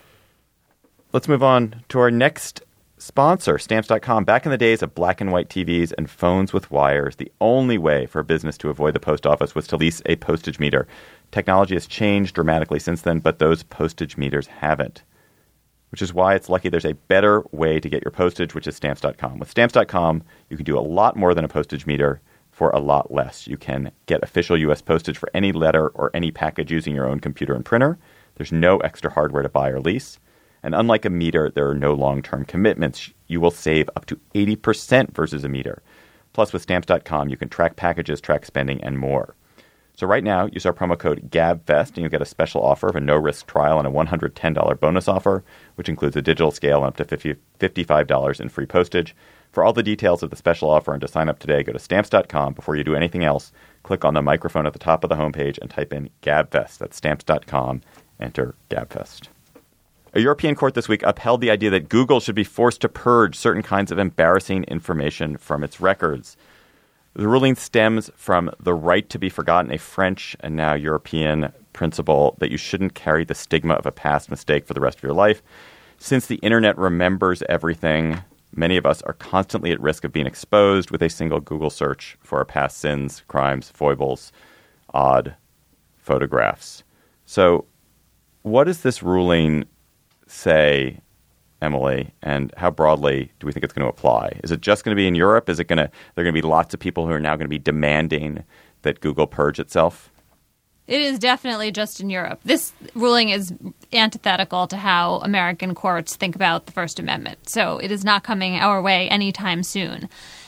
Let's move on to our next sponsor, Stamps dot com. Back in the days of black and white T Vs and phones with wires, the only way for a business to avoid the post office was to lease a postage meter. Technology has changed dramatically since then, but those postage meters haven't, which is why it's lucky there's a better way to get your postage, which is Stamps dot com. With Stamps dot com, you can do a lot more than a postage meter for a lot less. You can get official U S postage for any letter or any package using your own computer and printer. There's no extra hardware to buy or lease. And unlike a meter, there are no long-term commitments. You will save up to eighty percent versus a meter. Plus, with Stamps dot com, you can track packages, track spending, and more. So right now, use our promo code GABFEST, and you'll get a special offer of a no-risk trial and a one hundred ten dollars bonus offer, which includes a digital scale and up to fifty-five dollars in free postage. For all the details of the special offer and to sign up today, go to Stamps dot com. Before you do anything else, click on the microphone at the top of the homepage and type in GABFEST. That's Stamps dot com. Enter GABFEST. A European court this week upheld the idea that Google should be forced to purge certain kinds of embarrassing information from its records. The ruling stems from the right to be forgotten, a French and now European principle that you shouldn't carry the stigma of a past mistake for the rest of your life. Since the internet remembers everything, many of us are constantly at risk of being exposed with a single Google search for our past sins, crimes, foibles, odd photographs. So what does this ruling say, Emily, and how broadly do we think it's going to apply? Is it just going to be in Europe? Is it going to, there are going to be lots of people who are now going to be demanding that Google purge itself? It is definitely just in Europe. This ruling is antithetical to how American courts think about the First Amendment. So it is not coming our way anytime soon.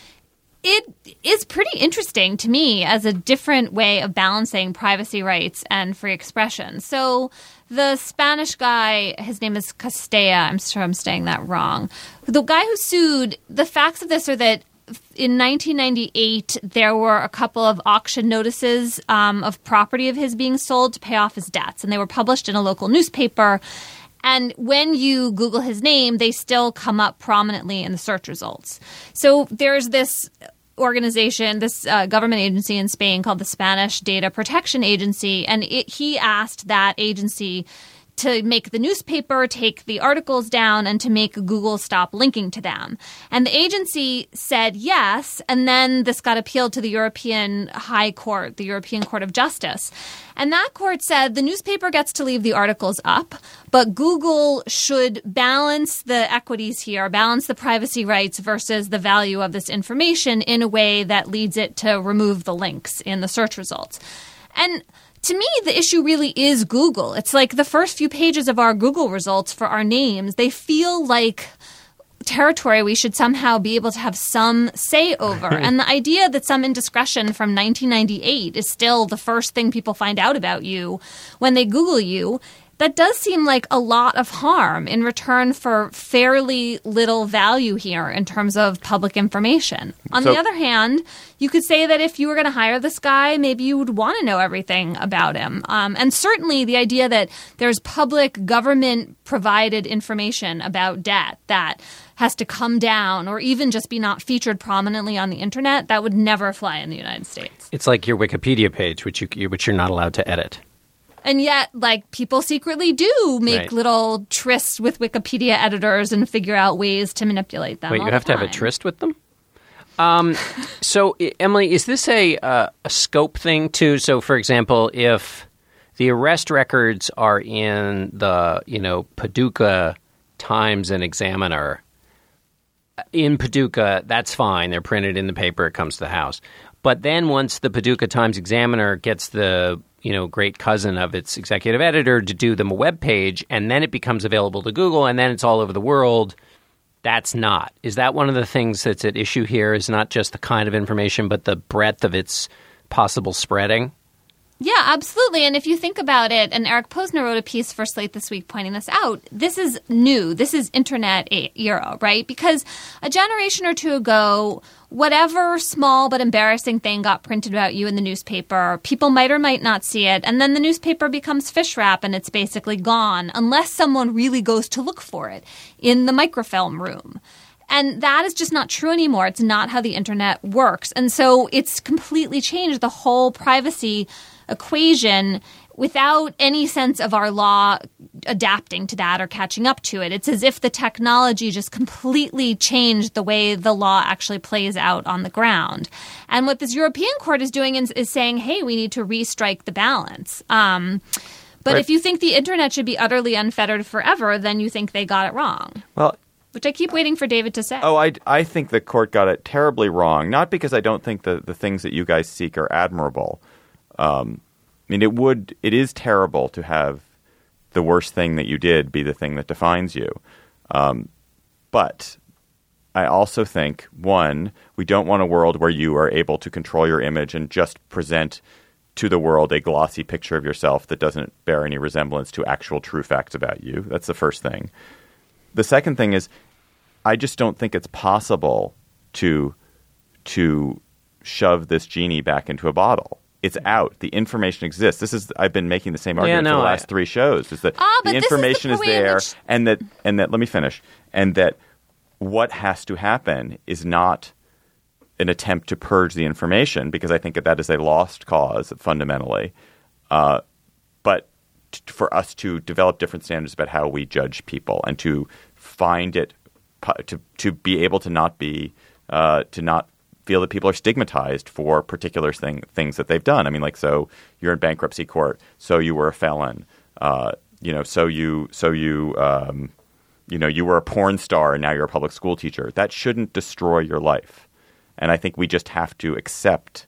It is pretty interesting to me as a different way of balancing privacy rights and free expression. So the Spanish guy, his name is Castella. I'm sure I'm saying that wrong. The guy who sued, the facts of this are that in nineteen ninety-eight, there were a couple of auction notices um, of property of his being sold to pay off his debts, and they were published in a local newspaper. And when you Google his name, they still come up prominently in the search results. So there's this organization, this uh, government agency in Spain called the Spanish Data Protection Agency, and it, he asked that agency to make the newspaper take the articles down and to make Google stop linking to them. And the agency said yes, and then this got appealed to the European High Court, the European Court of Justice. And that court said the newspaper gets to leave the articles up, but Google should balance the equities here, balance the privacy rights versus the value of this information in a way that leads it to remove the links in the search results. And to me, the issue really is Google. It's like the first few pages of our Google results for our names, they feel like territory we should somehow be able to have some say over. And the idea that some indiscretion from nineteen ninety-eight is still the first thing people find out about you when they Google you, that does seem like a lot of harm in return for fairly little value here in terms of public information. On So- the other hand, you could say that if you were going to hire this guy, maybe you would want to know everything about him. Um, and certainly the idea that there's public government-provided information about debt that has to come down or even just be not featured prominently on the internet, that would never fly in the United States. It's like your Wikipedia page, which you which you're not allowed to edit. And yet, like, people secretly do make Right. little trysts with Wikipedia editors and figure out ways to manipulate them. Wait, all you the have to have a time. tryst with them? Um, so, I- Emily, is this a uh, a scope thing too? So, for example, if the arrest records are in the, you know, Paducah Times and Examiner, in Paducah, that's fine. They're printed in the paper. It comes to the house. But then once the Paducah Times Examiner gets the, you know, great cousin of its executive editor to do them a web page, and then it becomes available to Google, and then it's all over the world, that's not. Is that one of the things that's at issue here, is not just the kind of information, but the breadth of its possible spreading? Yeah, absolutely. And if you think about it, and Eric Posner wrote a piece for Slate this week pointing this out, this is new. This is internet era, right? Because a generation or two ago, whatever small but embarrassing thing got printed about you in the newspaper, people might or might not see it, and then the newspaper becomes fish wrap and it's basically gone unless someone really goes to look for it in the microfilm room. And that is just not true anymore. It's not how the internet works. And so it's completely changed the whole privacy equation without any sense of our law adapting to that or catching up to it. It's as if the technology just completely changed the way the law actually plays out on the ground. And what this European court is doing is, is saying, hey, we need to restrike the balance. Um, but Right. if you think the internet should be utterly unfettered forever, then you think they got it wrong. Well, Which I keep waiting for David to say. oh, I, I think the court got it terribly wrong. Not because I don't think the, the things that you guys seek are admirable. Um, I mean, it would it is terrible to have the worst thing that you did be the thing that defines you. Um, but I also think, one, we don't want a world where you are able to control your image and just present to the world a glossy picture of yourself that doesn't bear any resemblance to actual true facts about you. That's the first thing. The second thing is, I just don't think it's possible to to shove this genie back into a bottle. It's out. The information exists. This is I've been making the same argument no, for the I- last three shows. Is that Ah, but the this is the information is, point in there, which- and that and that let me finish. And that what has to happen is not an attempt to purge the information, because I think that that is a lost cause fundamentally. Uh, but t- for us to develop different standards about how we judge people and to find it po- to to be able to not be uh, to not feel that people are stigmatized for particular thing, things that they've done. I mean, like, so you're in bankruptcy court, so you were a felon, uh, you know, so you so you um, you know you were a porn star and now you're a public school teacher. That shouldn't destroy your life. And I think we just have to accept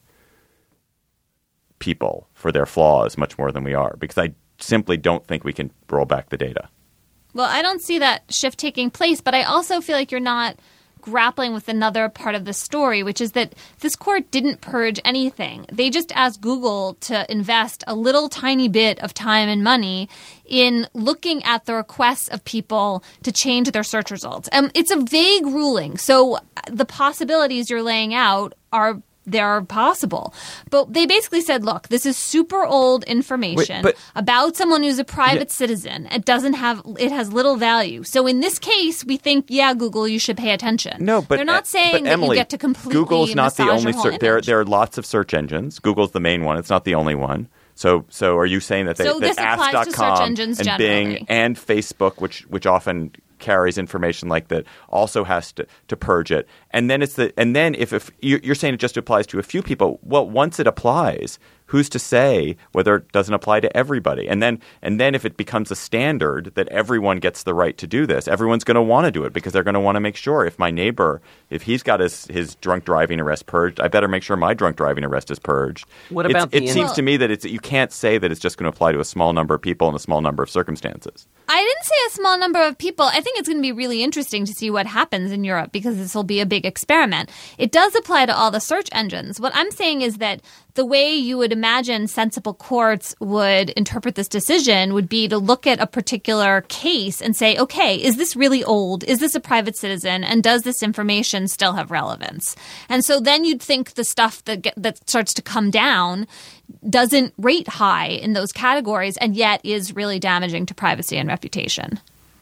people for their flaws much more than we are, because I simply don't think we can roll back the data. Well, I don't see that shift taking place, but I also feel like you're not grappling with another part of the story, which is that this court didn't purge anything. They just asked Google to invest a little tiny bit of time and money in looking at the requests of people to change their search results. Um, it's a vague ruling, so the possibilities you're laying out are they're possible. But they basically said, look, this is super old information Wait, but- about someone who's a private Yeah. citizen. It doesn't have, it has little value. So in this case, we think, yeah, Google, you should pay attention. No, but they're not uh, saying but that Emily, you get to completely Google's not the massage only your whole search. There, image. there are lots of search engines. Google's the main one. It's not the only one. So, so are you saying that they So that this applies to ask dot com search engines and generally. Bing and Facebook, which which often carries information like that, also has to, to purge it, and then it's the and then if, if you're saying it just applies to a few people, well, once it applies, who's to say whether it doesn't apply to everybody? And then and then if it becomes a standard that everyone gets the right to do this, everyone's going to want to do it because they're going to want to make sure if my neighbor, if he's got his, his drunk driving arrest purged, I better make sure my drunk driving arrest is purged. What It's- about it the seems Well- to me that it's you can't say that it's just going to apply to a small number of people in a small number of circumstances. I didn't say a small number of people. I think it's going to be really interesting to see what happens in Europe because this will be a big experiment. It does apply to all the search engines. What I'm saying is that the way you would imagine sensible courts would interpret this decision would be to look at a particular case and say, okay, is this really old? Is this a private citizen? And does this information still have relevance? And so then you'd think the stuff that get, that starts to come down doesn't rate high in those categories and yet is really damaging to privacy and reputation.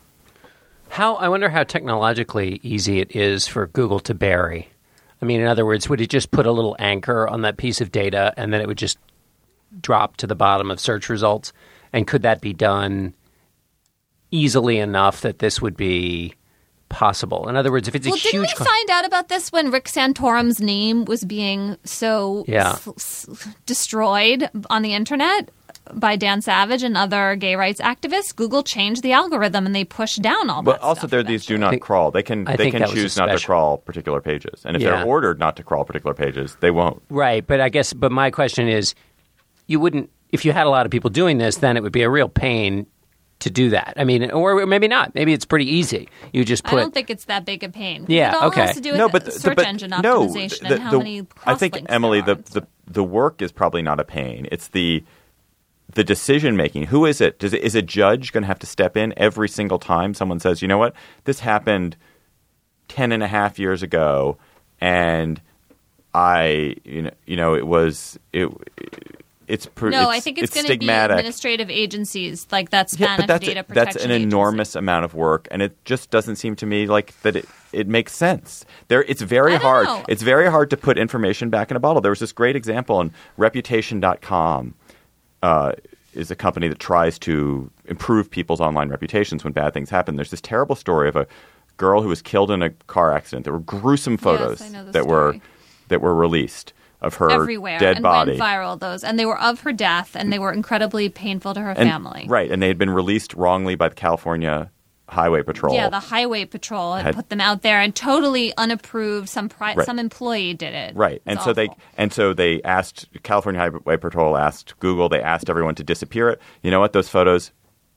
How I wonder how technologically easy it is for Google to bury. I mean, in other words, would it just put a little anchor on that piece of data and then it would just drop to the bottom of search results? And could that be done easily enough that this would be possible? In other words, if it's Well, a didn't huge we con- find out about this when Rick Santorum's name was being so Yeah. s- s- destroyed on the internet by Dan Savage and other gay rights activists? Google changed the algorithm and they pushed down all But that also, stuff there are these do not think- crawl. They can I they think can that was a choose not to special- crawl particular pages, and if Yeah. they're ordered not to crawl particular pages, they won't. Right, but I guess, but my question is, you wouldn't, if you had a lot of people doing this, then it would be a real pain to do that. I mean, or maybe not. Maybe it's pretty easy. You just I put. don't think it's that big a pain. Yeah, It all okay. has to do with No, but the, search but engine no, optimization the- and how the- many I think crosslinks Emily, there the, are. the the work is probably not a pain. It's the the decision making. Who is it? Does it is a judge going to have to step in every single time someone says, you know what, this happened ten and a half years ago, and I, you know, you know, it was it. It's pr- No, it's, I think it's, going to be stigmatic. administrative agencies like that Yeah, Spanish but that's data a, protection that's an agency. enormous amount of work, and it just doesn't seem to me like that. It, it makes sense. There, it's very I don't hard. know. It's very hard to put information back in a bottle. There was this great example on Reputation dot com. Uh, is a company that tries to improve people's online reputations when bad things happen. There's this terrible story of a girl who was killed in a car accident. There were gruesome photos I know the that were story. that were released of her everywhere dead and body. went viral. Those and they were of her death, and they were incredibly painful to her And- family. Right, and they had been released wrongly by the California Highway Patrol. Yeah, the Highway Patrol had, Had- put them out there and totally unapproved. Some pri- Right. some employee did it. Right, It's and so they awful. and so they asked California Highway Patrol asked Google, they asked everyone to disappear it. You know what? Those photos,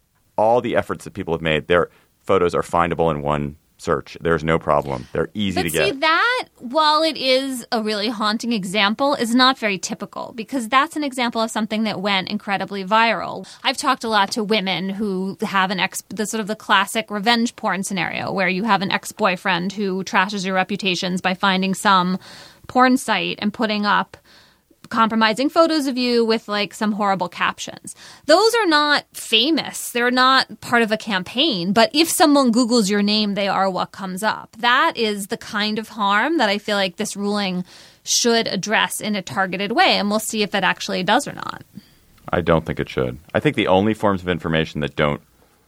all the efforts that people have made, their photos are findable in one search. There's no problem. They're easy But to see, get. that, while it is a really haunting example, is not very typical because that's an example of something that went incredibly viral. I've talked a lot to women who have an ex, the sort of the classic revenge porn scenario where you have an ex-boyfriend who trashes your reputations by finding some porn site and putting up compromising photos of you with like some horrible captions. Those are not famous. They're not part of a campaign. But if someone Googles your name, they are what comes up. That is the kind of harm that I feel like this ruling should address in a targeted way. And we'll see if it actually does or not. I don't think it should. I think the only forms of information that don't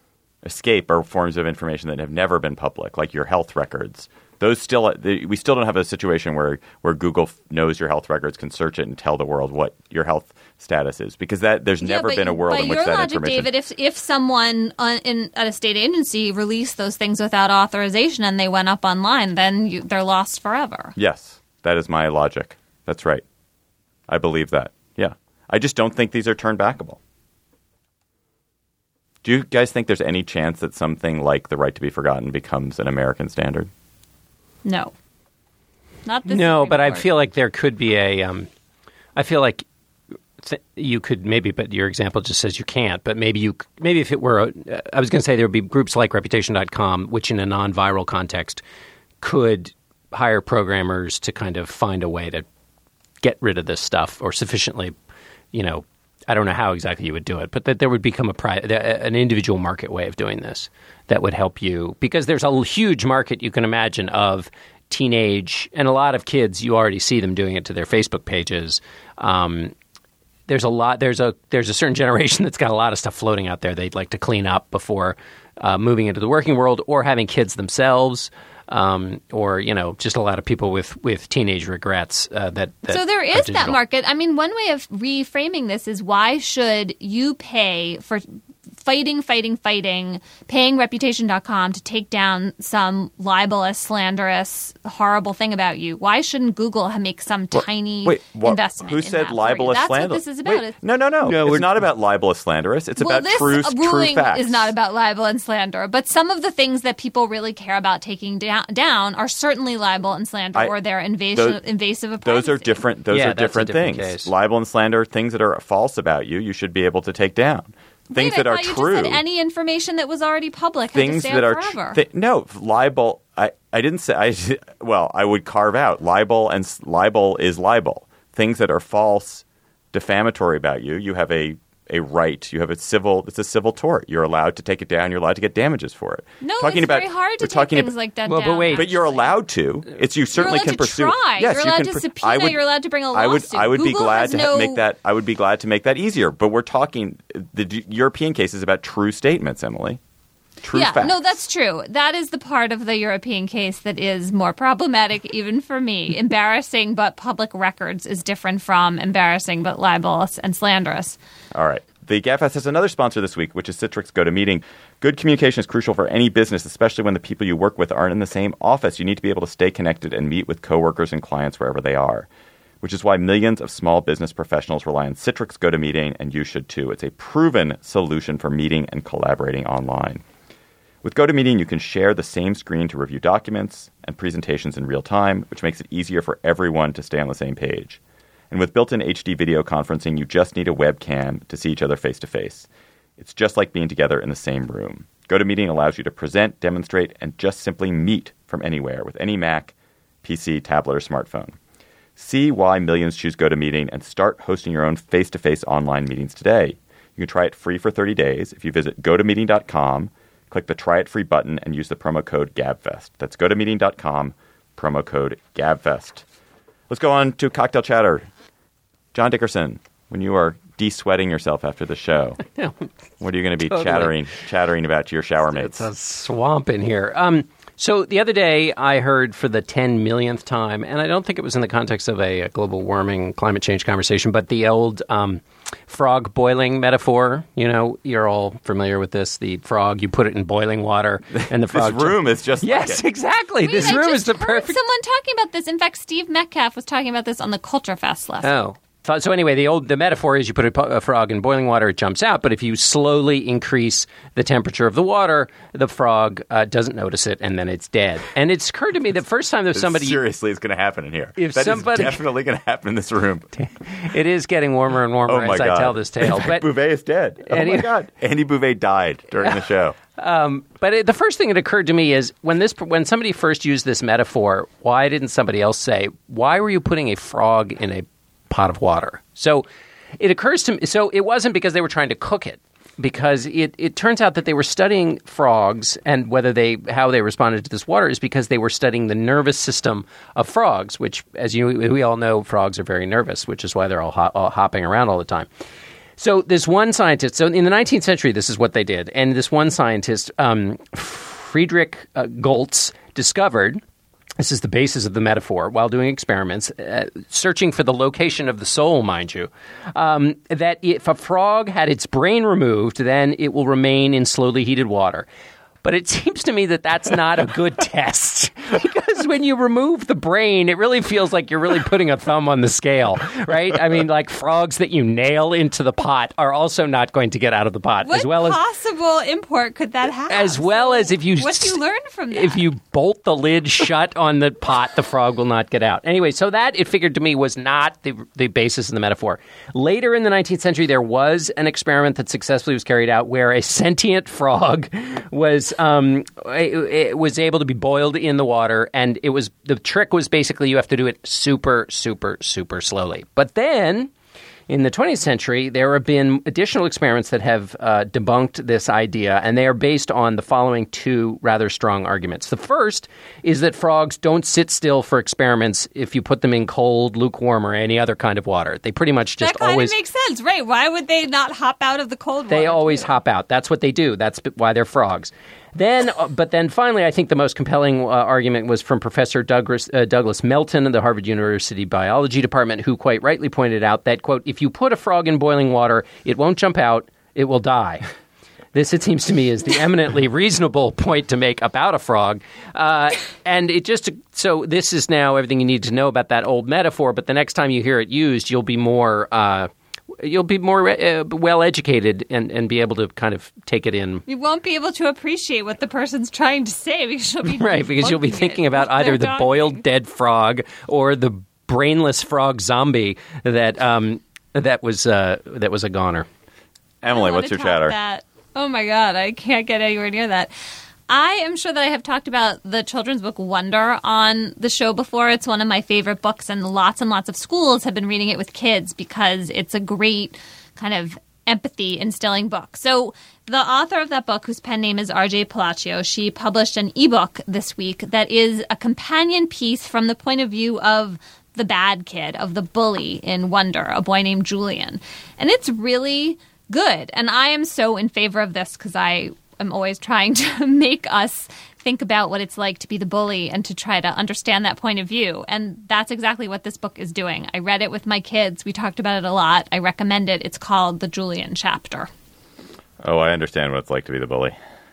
escape are forms of information that have never been public, like your health records. Those still, we still don't have a situation where, where Google knows your health records, can search it, and tell the world what your health status is. Because that there's Yeah, never but been a world by in which your that logic, information. David, if if someone on, in at a state agency released those things without authorization and they went up online, then you, they're lost forever. Yes, that is my logic. That's right. I believe that. Yeah, I just don't think these are turn backable. Do you guys think there's any chance that something like the right to be forgotten becomes an American standard? No. Not this No, Supreme but I Court. feel like there could be a. Um, I feel like th- you could maybe, but your example just says you can't. But maybe you, maybe if it were, a, I was going to say there would be groups like Reputation dot com, which in a non-viral context could hire programmers to kind of find a way to get rid of this stuff or sufficiently, you know, I don't know how exactly you would do it, but that there would become a pri- an individual market way of doing this that would help you, because there's a huge market you can imagine of teenage, and a lot of kids, you already see them doing it to their Facebook pages, um, there's a lot. There's a there's a certain generation that's got a lot of stuff floating out there they'd like to clean up before uh, moving into the working world or having kids themselves. Um, or, you know, just a lot of people with, with teenage regrets. Uh, that, that So there are is digital. that market. I mean, one way of reframing this is why should you pay for fighting, fighting, fighting, paying Reputation dot com to take down some libelous, slanderous, horrible thing about you? Why shouldn't Google make some Well, tiny wait, what, investment who in said that for libelous, you? That's slanderous? what this is about. Wait, no, no, no. No, it's we're- not about libelous, slanderous. It's well, about this true, true ruling facts. is not about libel and slander, but some of the things that people really care about taking down, down are certainly libel and slander, I- or they're invasive, those- invasive of Those are privacy. different. Those Yeah, are that's a different different things. case. Libel and slander, things that are false about you, you should be able to take down. Things Wait, that I are thought you true. just said any information that was already public had to things stay that up are forever. Th- no libel. I, I didn't say. I well, I would carve out libel, and s- libel is libel. Things that are false, defamatory about you. You have a a right. You have a civil. It's a civil tort. You're allowed to take it down. You're allowed to get damages for it. no, talking it's about, very hard to we're take talking things ab- like that Well, down. but wait. But you're actually. allowed to. It's you certainly allowed can to pursue. try. Yes, You're you allowed can to pr- subpoena. I would, You're allowed to bring a I would. lawsuit. I would be Google glad has to ha- no- make that. I would be glad to make that easier. But we're talking the d- European case is about true statements, Emily. True yeah, facts. no, that's true. That is the part of the European case that is more problematic even for me. Embarrassing but public records is different from embarrassing but libelous and slanderous. All right. The GabFest has another sponsor this week, which is Citrix GoToMeeting. Good communication is crucial for any business, especially when the people you work with aren't in the same office. You need to be able to stay connected and meet with coworkers and clients wherever they are, which is why millions of small business professionals rely on Citrix GoToMeeting, and you should too. It's a proven solution for meeting and collaborating online. With GoToMeeting, you can share the same screen to review documents and presentations in real time, which makes it easier for everyone to stay on the same page. And with built-in H D video conferencing, you just need a webcam to see each other face-to-face. It's just like being together in the same room. GoToMeeting allows you to present, demonstrate, and just simply meet from anywhere with any Mac, P C, tablet, or smartphone. See why millions choose GoToMeeting and start hosting your own face-to-face online meetings today. You can try it free for thirty days if you visit go to meeting dot com, click the Try It Free button, and use the promo code GABFEST. That's go to meeting dot com, promo code GABFEST. Let's go on to cocktail chatter. John Dickerson, when you are de-sweating yourself after the show, what are you going to be Totally. chattering chattering about to your shower It's mates? a swamp in here. Um, so the other day I heard for the ten millionth time, and I don't think it was in the context of a, a global warming, climate change conversation, but the old um, frog boiling metaphor. You know, you're all familiar with this. The frog, you put it in boiling water, and the This frog... room is just Yes, like it. exactly. Wait, this I room just is the heard perfect... someone talking about this. In fact, Steve Metcalf was talking about this on the Culture Fest last Oh. So, so anyway, the old the metaphor is you put a, po- a frog in boiling water, it jumps out. But if you slowly increase the temperature of the water, the frog uh, doesn't notice it, and then it's dead. And it's occurred to me the first time that somebody Seriously, it's going to happen in here. If That is somebody- definitely going to happen in this room. it is getting warmer and warmer Oh my as God. I tell this tale. In fact, But Bouvet is dead. Oh Andy- my God. Andy Bouvet died during the show. Um, but it, the first thing that occurred to me is when this when somebody first used this metaphor, why didn't somebody else say, why were you putting a frog in a pot of water? So it occurs to me, so it wasn't because they were trying to cook it, because it, it turns out that they were studying frogs and whether they how they responded to this water is because they were studying the nervous system of frogs, which, as you we all know, frogs are very nervous, which is why they're all, ho- all hopping around all the time. So this one scientist, so in the nineteenth century, this is what they did. And this one scientist, um, Friedrich uh, Goltz, discovered, this is the basis of the metaphor, while doing experiments, uh, searching for the location of the soul, mind you, um, that if a frog had its brain removed, then it will remain in slowly heated water. But it seems to me that that's not a good test, because when you remove the brain, it really feels like you're really putting a thumb on the scale, right? I mean, like frogs that you nail into the pot are also not going to get out of the pot, What as well as possible import could that have? as well as if you What do you learn from that? if you bolt the lid shut on the pot, the frog will not get out. Anyway, so that, it figured to me, was not the the basis of the metaphor. Later in the nineteenth century, there was an experiment that successfully was carried out where a sentient frog was um, it, it was able to be boiled in the water, and it was the trick was basically you have to do it super, super, super slowly. But then In the twentieth century, there have been additional experiments that have uh, debunked this idea, and they are based on the following two rather strong arguments. The first is that frogs don't sit still for experiments if you put them in cold, lukewarm, or any other kind of water. They pretty much just that kind always... of makes sense, right? Why would they not hop out of the cold water? They always hop out. That's what they do. That's why they're frogs. Then, uh, but then finally, I think the most compelling uh, argument was from Professor Douglas, uh, Douglas Melton of the Harvard University Biology Department, who quite rightly pointed out that, quote, if you put a frog in boiling water, it won't jump out, it will die. This, it seems to me, is the eminently reasonable point to make about a frog. Uh, and it just, so this is now everything you need to know about that old metaphor, but the next time you hear it used, you'll be more... Uh, You'll be more uh, well-educated and, and be able to kind of take it in. You won't be able to appreciate what the person's trying to say because you'll be right, because you'll be thinking about either the talking. boiled dead frog or the brainless frog zombie that um, that was uh, that was a goner. Emily, I what's wanna your top chatter? That. Oh my God, I can't get anywhere near that. I am sure that I have talked about the children's book Wonder on the show before. It's one of my favorite books, and lots and lots of schools have been reading it with kids because it's a great kind of empathy instilling book. So the author of that book, whose pen name is R J Palacio, she published an ebook this week that is a companion piece from the point of view of the bad kid, of the bully in Wonder, a boy named Julian. And it's really good. And I am so in favor of this because I... I'm always trying to make us think about what it's like to be the bully and to try to understand that point of view. And that's exactly what this book is doing. I read it with my kids. We talked about it a lot. I recommend it. It's called The Julian Chapter. Oh, I understand what it's like to be the bully.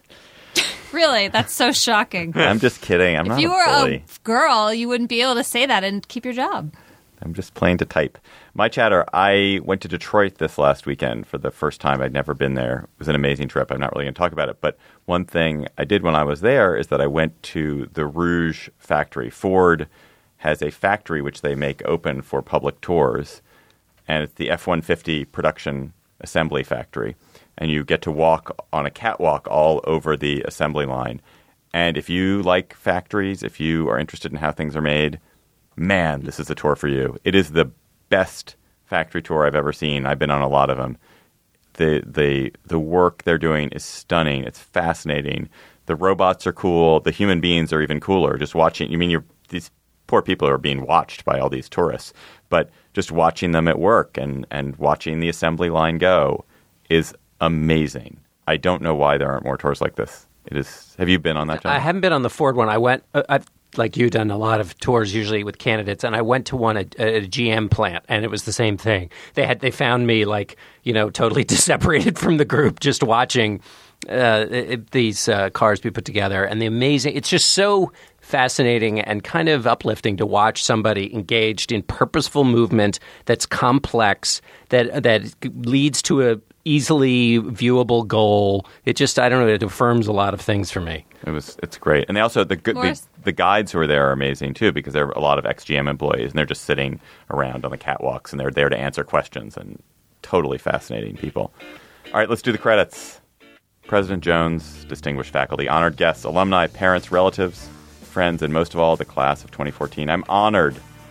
Really? That's so shocking. I'm just kidding. I'm if not you a were bully. a girl, you wouldn't be able to say that and keep your job. I'm just playing to type. My chatter, I went to Detroit this last weekend for the first time. I'd never been there. It was an amazing trip. I'm not really going to talk about it. But one thing I did when I was there is that I went to the Rouge factory. Ford has a factory which they make open for public tours. And it's the F one fifty production assembly factory. And you get to walk on a catwalk all over the assembly line. And if you like factories, if you are interested in how things are made, man, this is a tour for you. It is the best factory tour I've ever seen. I've been on a lot of them. The the the work they're doing is stunning. It's fascinating. The robots are cool. The human beings are even cooler. Just watching, you mean you're, these poor people are being watched by all these tourists, but just watching them at work and, and watching the assembly line go is amazing. I don't know why there aren't more tours like this. It is. Have you been on that, John? I haven't been on the Ford one. I went. Uh, I've, like you, done a lot of tours usually with candidates, and I went to one at, at a G M plant, and it was the same thing. They had they found me like you know totally separated from the group, just watching uh, it, these uh, cars be put together, and the amazing. It's just so fascinating and kind of uplifting to watch somebody engaged in purposeful movement that's complex, that that leads to a easily viewable goal. It just, I don't know, it affirms a lot of things for me. It was, it's great. And they also, the, the, the guides who are there are amazing too, because they're a lot of ex-G M employees and they're just sitting around on the catwalks and they're there to answer questions, and totally fascinating people. All right, let's do the credits. President Jones, distinguished faculty, honored guests, alumni, parents, relatives, friends, and most of all, the class of twenty fourteen. I'm honored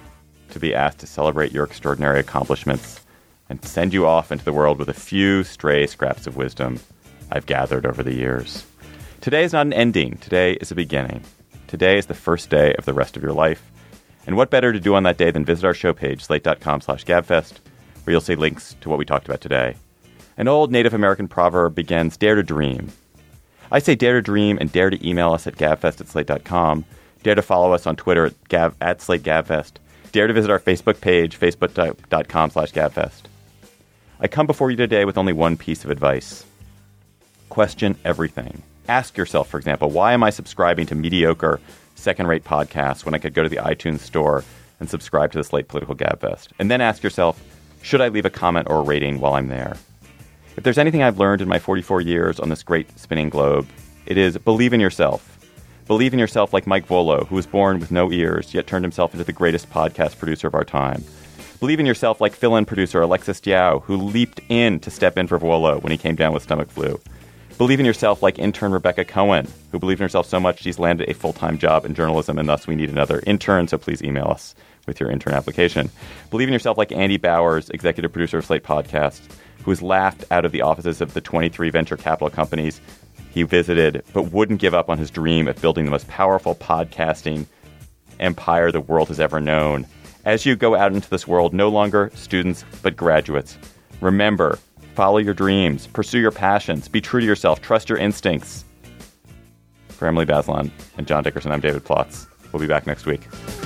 to be asked to celebrate your extraordinary accomplishments and send you off into the world with a few stray scraps of wisdom I've gathered over the years. Today is not an ending. Today is a beginning. Today is the first day of the rest of your life. And what better to do on that day than visit our show page, slate.com slash gabfest, where you'll see links to what we talked about today. An old Native American proverb begins, dare to dream. I say dare to dream and dare to email us at gabfest at slate dot com. Dare to follow us on Twitter at, Gav, at slategabfest. Dare to visit our Facebook page, facebook.com slash gabfest. I come before you today with only one piece of advice. Question everything. Ask yourself, for example, why am I subscribing to mediocre, second-rate podcasts when I could go to the iTunes store and subscribe to the Slate Political Gabfest? And then ask yourself, should I leave a comment or a rating while I'm there? If there's anything I've learned in my forty-four years on this great spinning globe, it is believe in yourself. Believe in yourself like Mike Volo, who was born with no ears, yet turned himself into the greatest podcast producer of our time. Believe in yourself like fill-in producer Alexis Diao, who leaped in to step in for Volo when he came down with stomach flu. Believe in yourself like intern Rebecca Cohen, who believed in herself so much she's landed a full-time job in journalism, and thus we need another intern, so please email us with your intern application. Believe in yourself like Andy Bowers, executive producer of Slate Podcast, who was laughed out of the offices of the twenty-three venture capital companies he visited, but wouldn't give up on his dream of building the most powerful podcasting empire the world has ever known. As you go out into this world, no longer students, but graduates, remember, follow your dreams, pursue your passions, be true to yourself, trust your instincts. For Emily Bazelon and John Dickerson, I'm David Plotz. We'll be back next week.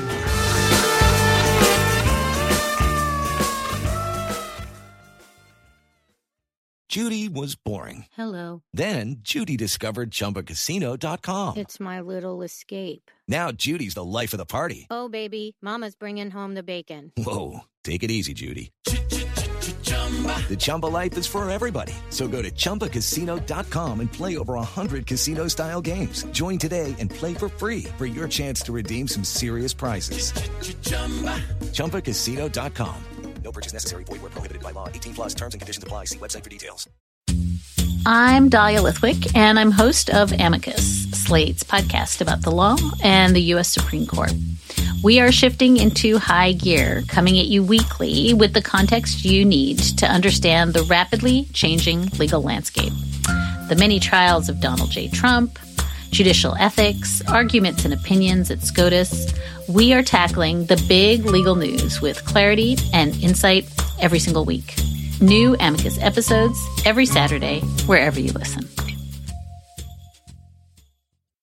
Judy was boring. Hello. Then Judy discovered Chumba Casino dot com. It's my little escape. Now Judy's the life of the party. Oh, baby, mama's bringing home the bacon. Whoa, take it easy, Judy. The Chumba life is for everybody. So go to Chumba Casino dot com and play over one hundred casino-style games. Join today and play for free for your chance to redeem some serious prizes. Chumba Casino dot com. No purchase necessary. Void where prohibited by law. eighteen plus terms and conditions apply. See website for details. I'm Dahlia Lithwick, and I'm host of Amicus, Slate's podcast about the law and the U S Supreme Court. We are shifting into high gear, coming at you weekly with the context you need to understand the rapidly changing legal landscape. The many trials of Donald J. Trump, judicial ethics, arguments and opinions at SCOTUS. We are tackling the big legal news with clarity and insight every single week. New Amicus episodes every Saturday, wherever you listen.